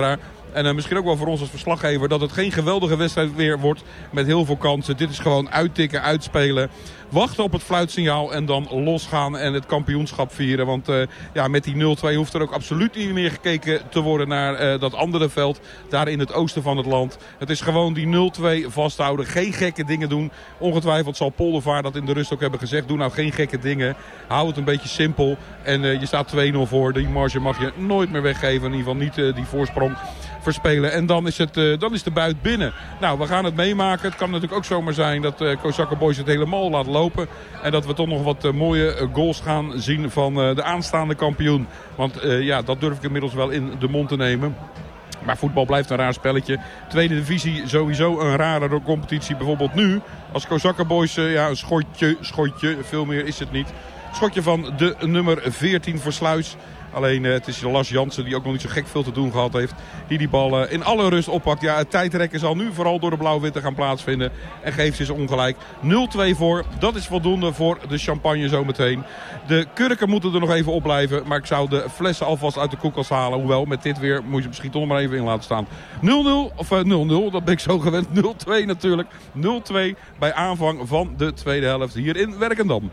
Speaker 5: En uh, misschien ook wel voor ons als verslaggever dat het geen geweldige wedstrijd weer wordt met heel veel kansen. Dit is gewoon uittikken, uitspelen. Wachten op het fluitsignaal en dan losgaan en het kampioenschap vieren. Want uh, ja, met die nul twee hoeft er ook absoluut niet meer gekeken te worden naar uh, dat andere veld. Daar in het oosten van het land. Het is gewoon die nul twee vasthouden. Geen gekke dingen doen. Ongetwijfeld zal Poldervaart dat in de rust ook hebben gezegd. Doe nou geen gekke dingen. Hou het een beetje simpel. En uh, je staat twee nul voor. Die marge mag je nooit meer weggeven. In ieder geval niet uh, die voorsprong verspelen. En dan is, het, uh, dan is de buit binnen. Nou, we gaan het meemaken. Het kan natuurlijk ook zomaar zijn dat uh, Kozakker Boys het helemaal laat lopen. En dat we toch nog wat uh, mooie uh, goals gaan zien van uh, de aanstaande kampioen. Want uh, ja, dat durf ik inmiddels wel in de mond te nemen. Maar voetbal blijft een raar spelletje. Tweede divisie sowieso een rare competitie. Bijvoorbeeld nu, als Kozakker Boys uh, ja, een schotje, schotje, veel meer is het niet. Schotje van de nummer veertien voor Sluis. Alleen uh, het is Lars Jansen die ook nog niet zo gek veel te doen gehad heeft. Die die bal uh, in alle rust oppakt. Ja, het tijdrekken zal nu vooral door de blauw-witte gaan plaatsvinden. En geeft ze ongelijk. nul twee voor. Dat is voldoende voor de champagne zometeen. De kurken moeten er nog even opblijven. Maar ik zou de flessen alvast uit de koelkast halen. Hoewel, met dit weer moet je misschien toch nog maar even in laten staan. nul nul, of uh, nul nul, dat ben ik zo gewend. nul twee natuurlijk. nul twee bij aanvang van de tweede helft hier in Werkendam.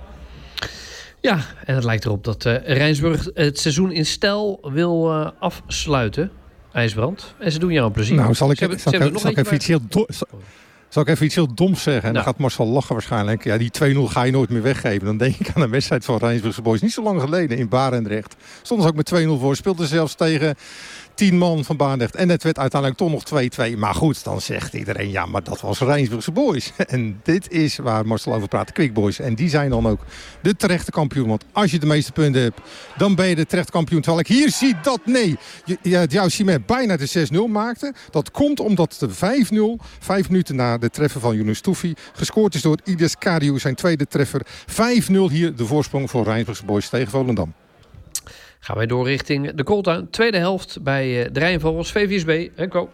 Speaker 4: Ja, en het lijkt erop dat uh, Rijnsburg het seizoen in stijl wil uh, afsluiten. IJsbrand. En ze doen jou een plezier.
Speaker 7: Nou, zal ik,
Speaker 4: hebben,
Speaker 7: zal ik, zal ik even iets heel do- zal, zal ik even iets heel doms zeggen? En nou. Dan gaat Marcel lachen waarschijnlijk. Ja, die twee nul ga je nooit meer weggeven. Dan denk ik aan een wedstrijd van Rijnsburgse Boys. Niet zo lang geleden in Barendrecht. Stonden ze ook met twee nul voor. Speelden zelfs tegen tien man van Barendrecht. En het werd uiteindelijk toch nog twee twee. Maar goed, dan zegt iedereen, ja, maar dat was Rijnsburgse Boys. En dit is waar Marcel over praat, de Quick Boys. En die zijn dan ook de terechte kampioen. Want als je de meeste punten hebt, dan ben je de terechte kampioen. Terwijl ik hier zie dat nee, jouw Chimay bijna de zes nul maakte. Dat komt omdat de vijf nul, vijf minuten na de treffer van Yunus Toufi, gescoord is door Ides Kariou, zijn tweede treffer. vijf nul hier de voorsprong voor Rijnsburgse Boys tegen Volendam.
Speaker 4: Gaan wij door richting de Kooltuin. Tweede helft bij de Rijnvogels, V V S B. Henko.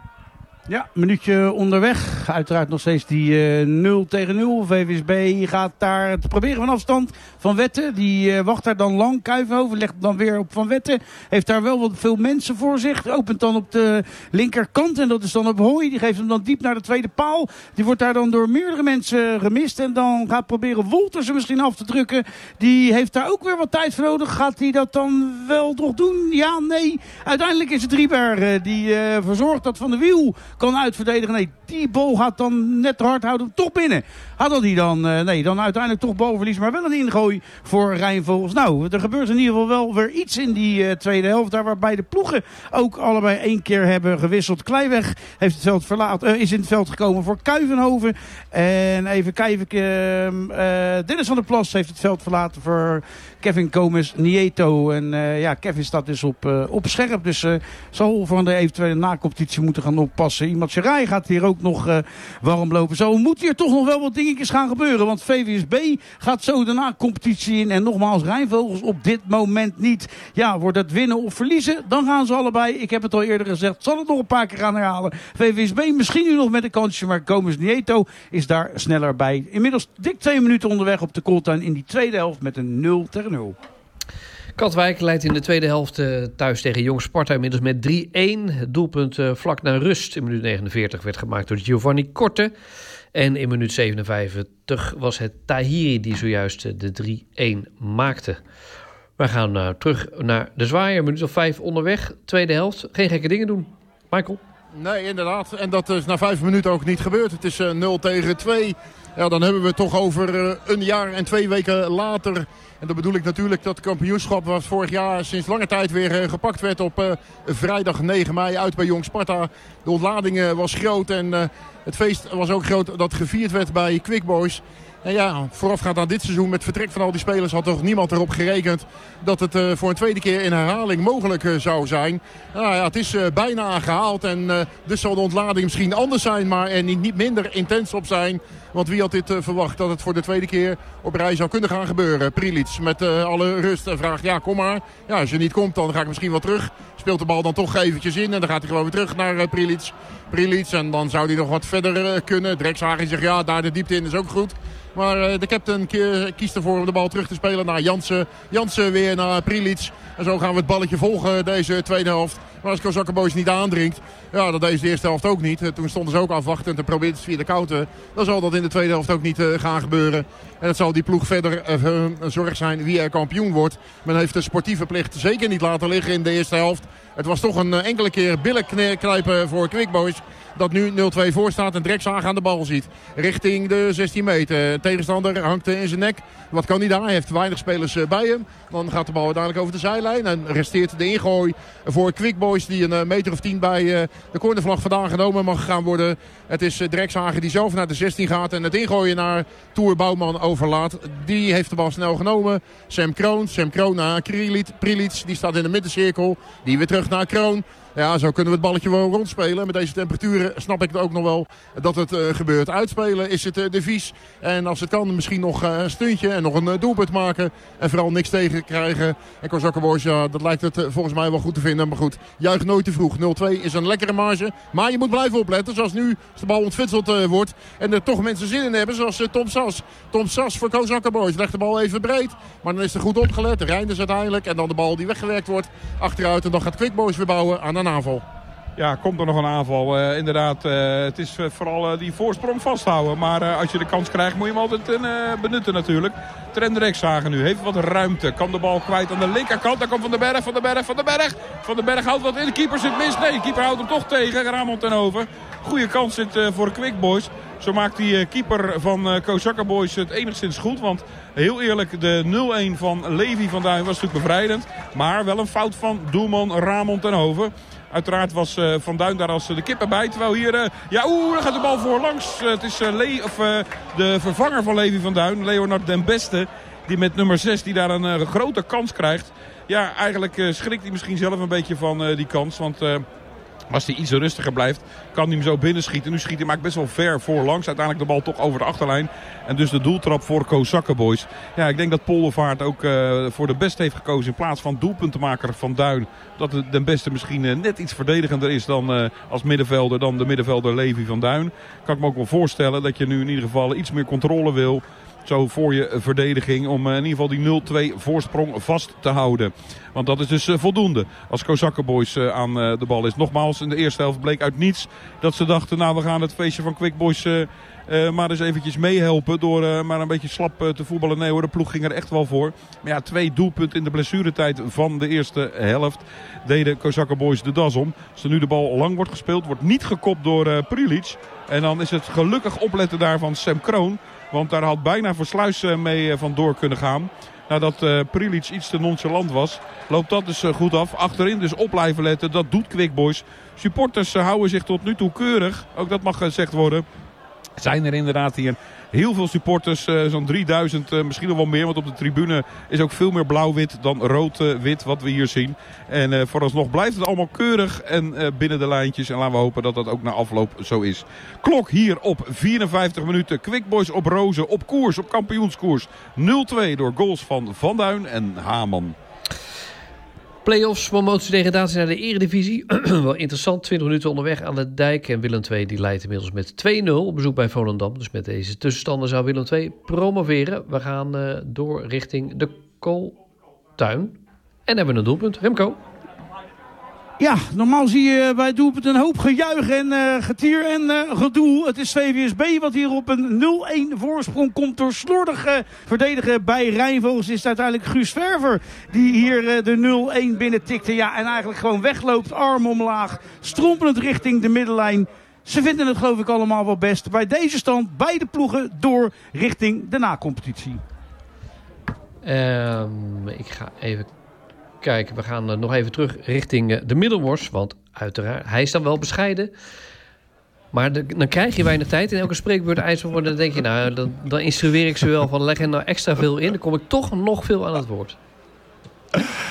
Speaker 6: Ja, een minuutje onderweg. Uiteraard nog steeds die uh, nul tegen nul. V V S B gaat daar te proberen van afstand. Van Wetten, die uh, wacht daar dan lang. Kuivenhoven legt dan weer op Van Wetten. Heeft daar wel wat veel mensen voor zich. Opent dan op de linkerkant. En dat is dan op Hooi. Die geeft hem dan diep naar de tweede paal. Die wordt daar dan door meerdere mensen gemist. En dan gaat proberen Wolters er misschien af te drukken. Die heeft daar ook weer wat tijd voor nodig. Gaat hij dat dan wel toch doen? Ja, nee. Uiteindelijk is het Rieberg uh, die uh, verzorgt dat Van de Wiel kan uitverdedigen. Nee, die bal gaat dan net hard houden toch binnen. Hadden die dan, uh, nee, dan uiteindelijk toch balverlies, maar wel een ingooi voor Rijnvogels. Nou, er gebeurt in ieder geval wel weer iets in die uh, tweede helft. Daar waarbij de ploegen ook allebei één keer hebben gewisseld. Kleiweg heeft het veld verlaten, uh, is in het veld gekomen voor Kuivenhoven. En even kijken, uh, uh, Dennis van der Plas heeft het veld verlaten voor Kevin Gomez Nieto. En uh, ja, Kevin staat dus op, uh, op scherp. Dus uh, zal voor de eventuele nacompetitie moeten gaan oppassen. Iemand Serij gaat hier ook nog uh, warm lopen. Zo moet hier toch nog wel wat dingetjes gaan gebeuren. Want V V S B gaat zo de nacompetitie in. En nogmaals, Rijnvogels op dit moment niet. Ja, wordt het winnen of verliezen? Dan gaan ze allebei. Ik heb het al eerder gezegd. Zal het nog een paar keer gaan herhalen. V V S B misschien nu nog met een kansje. Maar Gomez Nieto is daar sneller bij. Inmiddels dik twee minuten onderweg op de Kooltuin in die tweede helft met een nul tegen nul.
Speaker 4: Katwijk leidt in de tweede helft uh, thuis tegen Jong Sparta inmiddels met drie een. Het doelpunt uh, vlak na rust in minuut negenenveertig werd gemaakt door Giovanni Korte. En in minuut zevenenvijftig was het Tahiri die zojuist uh, de drie een maakte. We gaan uh, terug naar de Zwaaier, minuut of vijf onderweg. Tweede helft, geen gekke dingen doen. Michael?
Speaker 8: Nee, inderdaad. En dat is na vijf minuten ook niet gebeurd. Het is uh, nul tegen twee. Ja, dan hebben we het toch over uh, een jaar en twee weken later. En dat bedoel ik natuurlijk dat het kampioenschap was vorig jaar sinds lange tijd weer uh, gepakt werd op uh, vrijdag negen mei uit bij Jong Sparta. De ontlading uh, was groot en uh, het feest was ook groot dat gevierd werd bij Quick Boys. En ja, voorafgaand aan dit seizoen met vertrek van al die spelers had toch niemand erop gerekend dat het uh, voor een tweede keer in herhaling mogelijk uh, zou zijn. Nou ja, het is uh, bijna gehaald en uh, dus zal de ontlading misschien anders zijn, maar er niet, niet minder intens op zijn. Want wie had dit uh, verwacht dat het voor de tweede keer op rij zou kunnen gaan gebeuren? Prilic met uh, alle rust en vraagt, ja kom maar. Ja, als je niet komt dan ga ik misschien wel terug. Speelt de bal dan toch eventjes in en dan gaat hij gewoon weer terug naar uh, Prilic. Prilic en dan zou hij nog wat verder uh, kunnen. Drekshagen zegt ja, daar de diepte in is ook goed. Maar uh, de captain kiest ervoor om de bal terug te spelen naar Jansen. Jansen weer naar Prilic. En zo gaan we het balletje volgen deze tweede helft. Maar als Kozakker Boys niet aandringt, ja, dat deed ze de eerste helft ook niet. Toen stonden ze ook afwachtend en probeerden ze via de counter. Dan zal dat in de tweede helft ook niet uh, gaan gebeuren. En het zal die ploeg verder uh, een zorg zijn wie er kampioen wordt. Men heeft de sportieve plicht zeker niet laten liggen in de eerste helft. Het was toch een uh, enkele keer billen knijpen voor Quick Boys. Dat nu nul twee voor staat en Drekshaag aan de bal ziet. Richting de zestien meter. Tegenstander hangt in zijn nek. Wat kan hij daar? Hij heeft weinig spelers bij hem. Dan gaat de bal uiteindelijk over de zijlijn. En resteert de ingooi voor Quick Boys. Die een meter of tien bij de cornervlag vandaan genomen mag gaan worden. Het is Drekshagen die zelf naar de zestien gaat. En het ingooien naar Toer Bouwman overlaat. Die heeft de bal snel genomen. Sam Kroon. Sam Kroon naar Prilic. Die staat in de middencirkel. Die weer terug naar Kroon. Ja, zo kunnen we het balletje wel rondspelen. Met deze temperaturen snap ik het ook nog wel dat het uh, gebeurt. Uitspelen is het uh, devies. En als het kan misschien nog uh, een stuntje en nog een uh, doelpunt maken. En vooral niks tegen krijgen. En Kozakker Boys, ja, dat lijkt het uh, volgens mij wel goed te vinden. Maar goed, juich nooit te vroeg. nul twee is een lekkere marge. Maar je moet blijven opletten. Zoals nu als de bal ontfutseld uh, wordt. En er toch mensen zin in hebben. Zoals uh, Tom Sas. Tom Sas voor Kozakker Boys. Legt de bal even breed. Maar dan is er goed opgelet. Reinders uiteindelijk. En dan de bal die weggewerkt wordt achteruit. En dan gaat Quick Boys weer bouwen aan een aanval.
Speaker 5: Ja, komt er nog een aanval. Uh, inderdaad, uh, het is uh, vooral uh, die voorsprong vasthouden. Maar uh, als je de kans krijgt moet je hem altijd uh, benutten natuurlijk. Trent Drekshagen nu heeft wat ruimte. Kan de bal kwijt aan de linkerkant. Daar komt Van den Berg, Van den Berg, Van den Berg. Van den Berg houdt wat in. De keeper zit mis. Nee, de keeper houdt hem toch tegen. Ramon ten over. Goede kans zit uh, voor de Quick Boys. Zo maakt die uh, keeper van uh, Kozakker Boys het enigszins goed. Want heel eerlijk, de nul een van Levi van Duin was natuurlijk bevrijdend. Maar wel een fout van doelman Ramon ten over. Uiteraard was uh, Van Duin daar als de kippen bij. Terwijl hier, uh, ja oeh, daar gaat de bal voorlangs. Uh, het is uh, Le- of, uh, de vervanger van Levi van Duin, Leonard den Beste. Die met nummer zes, die daar een uh, grote kans krijgt. Ja, eigenlijk uh, schrikt hij misschien zelf een beetje van uh, die kans. Want uh, als hij iets rustiger blijft, kan hij hem zo binnenschieten. Nu schiet hij maar best wel ver voorlangs. Uiteindelijk de bal toch over de achterlijn. En dus de doeltrap voor Kozakker Boys. Ja, ik denk dat Poldervaart ook uh, voor de beste heeft gekozen in plaats van doelpuntenmaker Van Duin. Dat het den beste misschien uh, net iets verdedigender is dan uh, als middenvelder dan de middenvelder Levi van Duin. Kan ik me ook wel voorstellen dat je nu in ieder geval iets meer controle wil. Zo voor je verdediging om in ieder geval die nul twee voorsprong vast te houden. Want dat is dus voldoende als Kozakker Boys aan de bal is. Nogmaals, in de eerste helft bleek uit niets dat ze dachten, nou we gaan het feestje van Quick Boys uh, uh, maar eens eventjes meehelpen door uh, maar een beetje slap uh, te voetballen. Nee hoor, de ploeg ging er echt wel voor. Maar ja, twee doelpunten in de blessuretijd van de eerste helft deden Kozakker Boys de das om. Als er nu de bal lang wordt gespeeld, wordt niet gekopt door uh, Prilic. En dan is het gelukkig opletten daar van Sam Kroon. Want daar had bijna Versluis mee vandoor kunnen gaan. Nadat uh, Prilic iets te nonchalant was, loopt dat dus uh, goed af. Achterin dus op blijven letten, dat doet Quick Boys. Supporters uh, houden zich tot nu toe keurig, ook dat mag gezegd worden. Zijn er inderdaad hier heel veel supporters, uh, zo'n drieduizend, uh, misschien nog wel meer. Want op de tribune is ook veel meer blauw-wit dan rood-wit wat we hier zien. En uh, vooralsnog blijft het allemaal keurig en uh, binnen de lijntjes. En laten we hopen dat dat ook na afloop zo is. Klok hier op vierenvijftig minuten. Quick Boys op rozen, op koers, op kampioenskoers. nul twee door goals van Van Duin en Haman.
Speaker 4: Play-offs, promotie-degradatie naar de Eredivisie. Wel interessant, twintig minuten onderweg aan de dijk. En Willem twee die leidt inmiddels met twee nul op bezoek bij Volendam. Dus met deze tussenstanden zou Willem twee promoveren. We gaan uh, door richting de Kooltuin. En hebben we een doelpunt. Remco.
Speaker 6: Ja, normaal zie je bij het doelpunt een hoop gejuich en uh, getier en uh, gedoe. Het is V V S B wat hier op een nul een voorsprong komt door slordig uh, verdedigen bij Rijnvogels. Is het uiteindelijk Guus Verver die hier uh, de nul een binnen tikte. Ja, en eigenlijk gewoon wegloopt, arm omlaag, strompelend richting de middenlijn. Ze vinden het geloof ik allemaal wel best. Bij deze stand beide ploegen door richting de na-competitie.
Speaker 4: Um, ik ga even kijken. We gaan uh, nog even terug richting uh, de Middelmors. Want uiteraard, hij is dan wel bescheiden. Maar de, dan krijg je weinig tijd. In elke spreekbeurt IJsselwoorden, dan denk je, nou, dan, dan instrueer ik ze wel van leg er nou extra veel in. Dan kom ik toch nog veel aan het woord.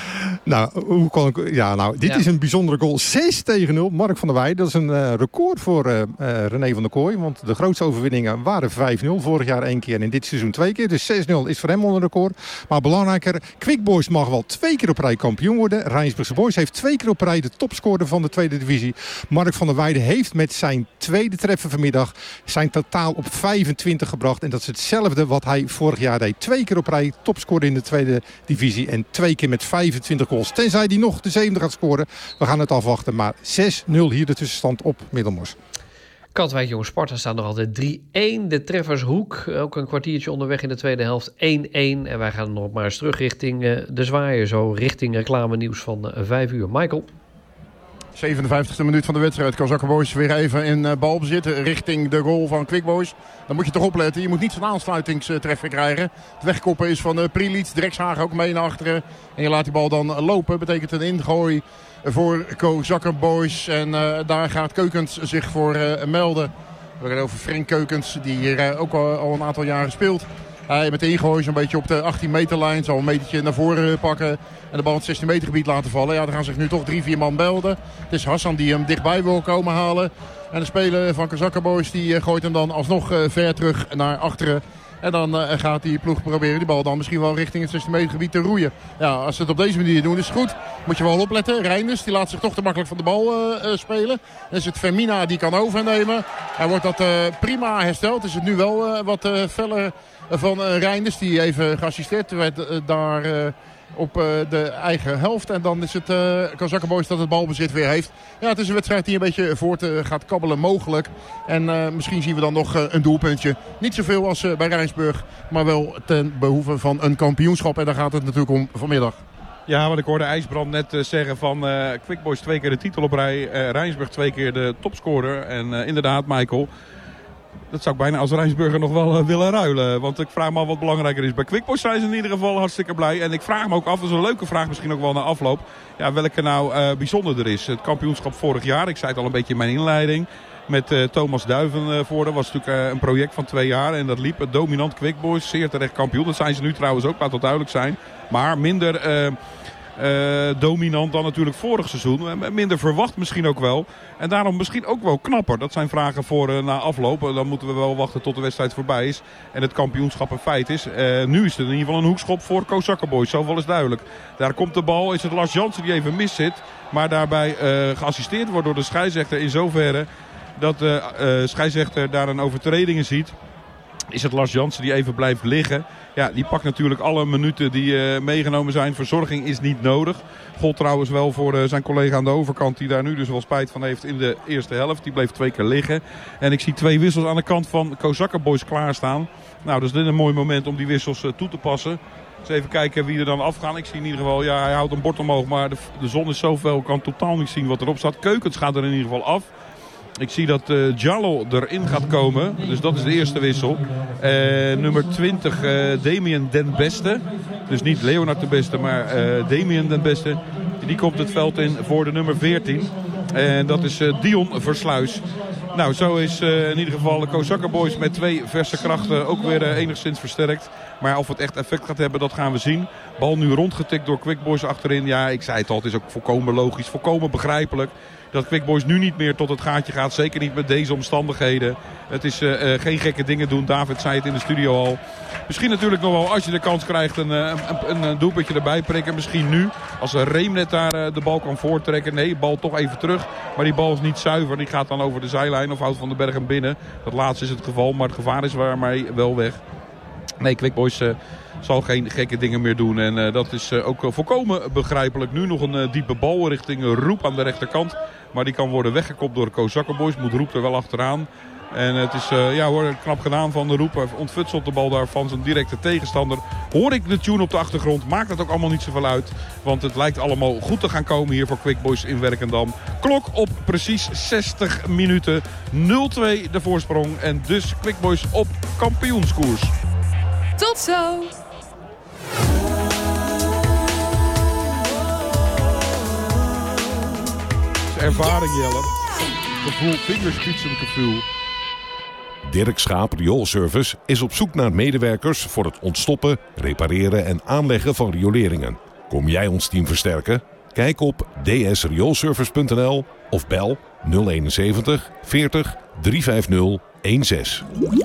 Speaker 7: Nou, hoe kon ik, ja, nou, dit
Speaker 4: Ja.
Speaker 7: is een bijzondere goal. zes tegen nul. Mark van der Weijden. Dat is een uh, record voor uh, uh, René van der Kooi. Want de grootste overwinningen waren vijf nul. Vorig jaar één keer en in dit seizoen twee keer. Dus zes nul is voor hem al een record. Maar belangrijker, Quick Boys mag wel twee keer op rij kampioen worden. Rijnsburgse Boys heeft twee keer op rij de topscorer van de tweede divisie. Mark van der Weijden heeft met zijn tweede treffer vanmiddag zijn totaal op vijfentwintig gebracht. En dat is hetzelfde wat hij vorig jaar deed. Twee keer op rij topscorer in de tweede divisie. En twee keer met vijfentwintig goals. Tenzij hij nog de zevende gaat scoren. We gaan het afwachten. Maar zes nul hier de tussenstand op Middelmors.
Speaker 4: Katwijk Jong Sparta staat nog altijd drie-één. De treffershoek, ook een kwartiertje onderweg in de tweede helft, één-één. En wij gaan nog maar eens terug richting uh, de zwaaier. Zo richting reclame nieuws van uh, vijf uur. Michael.
Speaker 8: zevenenvijftigste minuut van de wedstrijd. Kozakker Boys weer even in uh, balbezit richting de goal van Quick Boys. Dan moet je toch opletten. Je moet niet zo'n aansluitingstreffer krijgen. Het wegkoppen is van uh, Prilic. Drekshagen ook mee naar achteren. En je laat die bal dan lopen. Betekent een ingooi voor Kozakker Boys. En uh, daar gaat Keukens zich voor uh, melden. We hebben het over Frank Keukens. Die hier uh, ook al, al een aantal jaren speelt. Hij met de ingooi zo'n beetje op de achttien meter lijn. Zal een metertje naar voren pakken. En de bal in het zestien meter gebied laten vallen. Ja, er gaan zich nu toch drie, vier man belden. Het is Hassan die hem dichtbij wil komen halen. En de speler van Kozakker Boys die uh, gooit hem dan alsnog uh, ver terug naar achteren. En dan uh, gaat die ploeg proberen die bal dan misschien wel richting het zestien meter gebied te roeien. Ja, als ze het op deze manier doen is het goed. Moet je wel opletten. Reinders die laat zich toch te makkelijk van de bal uh, uh, spelen. Dan is het Fermina die kan overnemen. Hij wordt dat uh, prima hersteld. Is het nu wel uh, wat uh, feller van uh, Reinders die even geassisteerd werd uh, daar uh, op uh, de eigen helft. En dan is het uh, Kozakker Boys dat het balbezit weer heeft. Ja, het is een wedstrijd die een beetje voort uh, gaat kabbelen mogelijk. En uh, misschien zien we dan nog uh, een doelpuntje. Niet zoveel als uh, bij Rijnsburg, maar wel ten behoeve van een kampioenschap. En daar gaat het natuurlijk om vanmiddag.
Speaker 5: Ja, want ik hoorde IJsbrand net uh, zeggen van uh, Quick Boys twee keer de titel op rij. Uh, Rijnsburg twee keer de topscorer. En uh, inderdaad, Michael, dat zou ik bijna als Rijnsburger nog wel uh, willen ruilen. Want ik vraag me af wat belangrijker is. Bij Quick Boys zijn ze in ieder geval hartstikke blij. En ik vraag me ook af, dat is een leuke vraag misschien ook wel na afloop. Ja, welke nou uh, bijzonderder is. Het kampioenschap vorig jaar, ik zei het al een beetje in mijn inleiding. Met uh, Thomas Duiven uh, voor. Dat was natuurlijk uh, een project van twee jaar. En dat liep. Het dominant Quick Boys, zeer terecht kampioen. Dat zijn ze nu trouwens ook, laat dat duidelijk zijn. Maar minder Uh, Uh, dominant dan natuurlijk vorig seizoen. Uh, minder verwacht misschien ook wel. En daarom misschien ook wel knapper. Dat zijn vragen voor uh, na afloop. Dan moeten we wel wachten tot de wedstrijd voorbij is. En het kampioenschap een feit is. Uh, nu is het in ieder geval een hoekschop voor Kozakker Boys. Zoveel is duidelijk. Daar komt de bal. Is het Lars Jansen die even mis zit. Maar daarbij uh, geassisteerd wordt door de scheidsrechter in zoverre dat de uh, uh, scheidsrechter daar een overtreding in ziet. Is het Lars Jansen die even blijft liggen. Ja, die pakt natuurlijk alle minuten die uh, meegenomen zijn. Verzorging is niet nodig. Gold trouwens wel voor uh, zijn collega aan de overkant. Die daar nu dus wel spijt van heeft in de eerste helft. Die bleef twee keer liggen. En ik zie twee wissels aan de kant van Kozakker Boys klaarstaan. Nou, dus dit is een mooi moment om die wissels uh, toe te passen. Dus even kijken wie er dan afgaan. Ik zie in ieder geval, ja, hij houdt een bord omhoog. Maar de, de zon is zoveel, ik kan totaal niet zien wat erop staat. Keukens gaat er in ieder geval af. Ik zie dat uh, Jallo erin gaat komen. Dus dat is de eerste wissel. Uh, nummer twintig, uh, Damien Den Beste. Dus niet Leonard de Beste, maar uh, Damien Den Beste. Die komt het veld in voor de nummer veertien. En dat is uh, Dion Versluis. Nou, zo is uh, in ieder geval de Kozakker Boys met twee verse krachten ook weer uh, enigszins versterkt. Maar of het echt effect gaat hebben, dat gaan we zien. Bal nu rondgetikt door Quick Boys achterin. Ja, ik zei het al, het is ook volkomen logisch, volkomen begrijpelijk dat Quick Boys nu niet meer tot het gaatje gaat. Zeker niet met deze omstandigheden. Het is uh, uh, geen gekke dingen doen. David zei het in de studio al. Misschien natuurlijk nog wel als je de kans krijgt een, een, een, een doelpuntje erbij prikken. Misschien nu. Als Reem net daar uh, de bal kan voortrekken. Nee, bal toch even terug. Maar die bal is niet zuiver. Die gaat dan over de zijlijn of houdt Van den Berg hem binnen. Dat laatste is het geval. Maar het gevaar is waarmee wel weg. Nee, Quick Boys uh, zal geen gekke dingen meer doen. En uh, dat is uh, ook uh, volkomen begrijpelijk. Nu nog een uh, diepe bal richting uh, Roep aan de rechterkant. Maar die kan worden weggekopt door de Kozakker Boys. Moet Roep er wel achteraan. En het is uh, ja, hoor, knap gedaan van de Roep. Hij ontfutselt de bal daar van zijn directe tegenstander. Hoor ik de tune op de achtergrond. Maakt dat ook allemaal niet zoveel uit. Want het lijkt allemaal goed te gaan komen hier voor Quick Boys in Werkendam. Klok op precies zestig minuten. nul twee de voorsprong. En dus Quick Boys op kampioenskoers.
Speaker 12: Tot zo!
Speaker 5: Ervaring, Jelle. Gevoel, vingerspitsengevoel.
Speaker 2: Dirk Schaap Rioolservice is op zoek naar medewerkers voor het ontstoppen, repareren en aanleggen van rioleringen. Kom jij ons team versterken? Kijk op d s rioolservice punt n l of bel nul eenenzeventig veertig driehonderdvijftig16.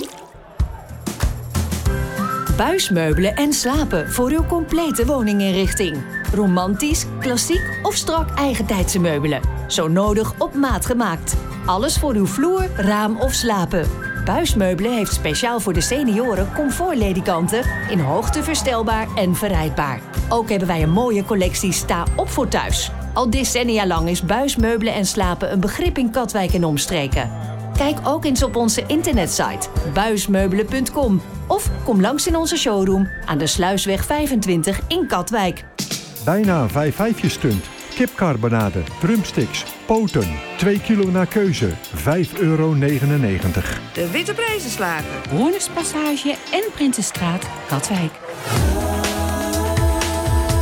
Speaker 13: Buismeubelen en slapen voor uw complete woninginrichting. Romantisch, klassiek of strak eigentijdse meubelen. Zo nodig op maat gemaakt. Alles voor uw vloer, raam of slapen. Buismeubelen heeft speciaal voor de senioren comfortledikanten in hoogte verstelbaar en verrijdbaar. Ook hebben wij een mooie collectie sta op voor thuis. Al decennia lang is buismeubelen en slapen een begrip in Katwijk en omstreken. Kijk ook eens op onze internetsite buismeubelen punt com of kom langs in onze showroom aan de Sluisweg vijfentwintig in Katwijk.
Speaker 14: Bijna vijf vijfjes stunt. Kipcarbonade, drumsticks, poten. twee kilo naar keuze, vijf euro negenennegentig.
Speaker 15: De Witte Prijzenslager.
Speaker 16: Hoornerspassage en Prinsenstraat, Katwijk.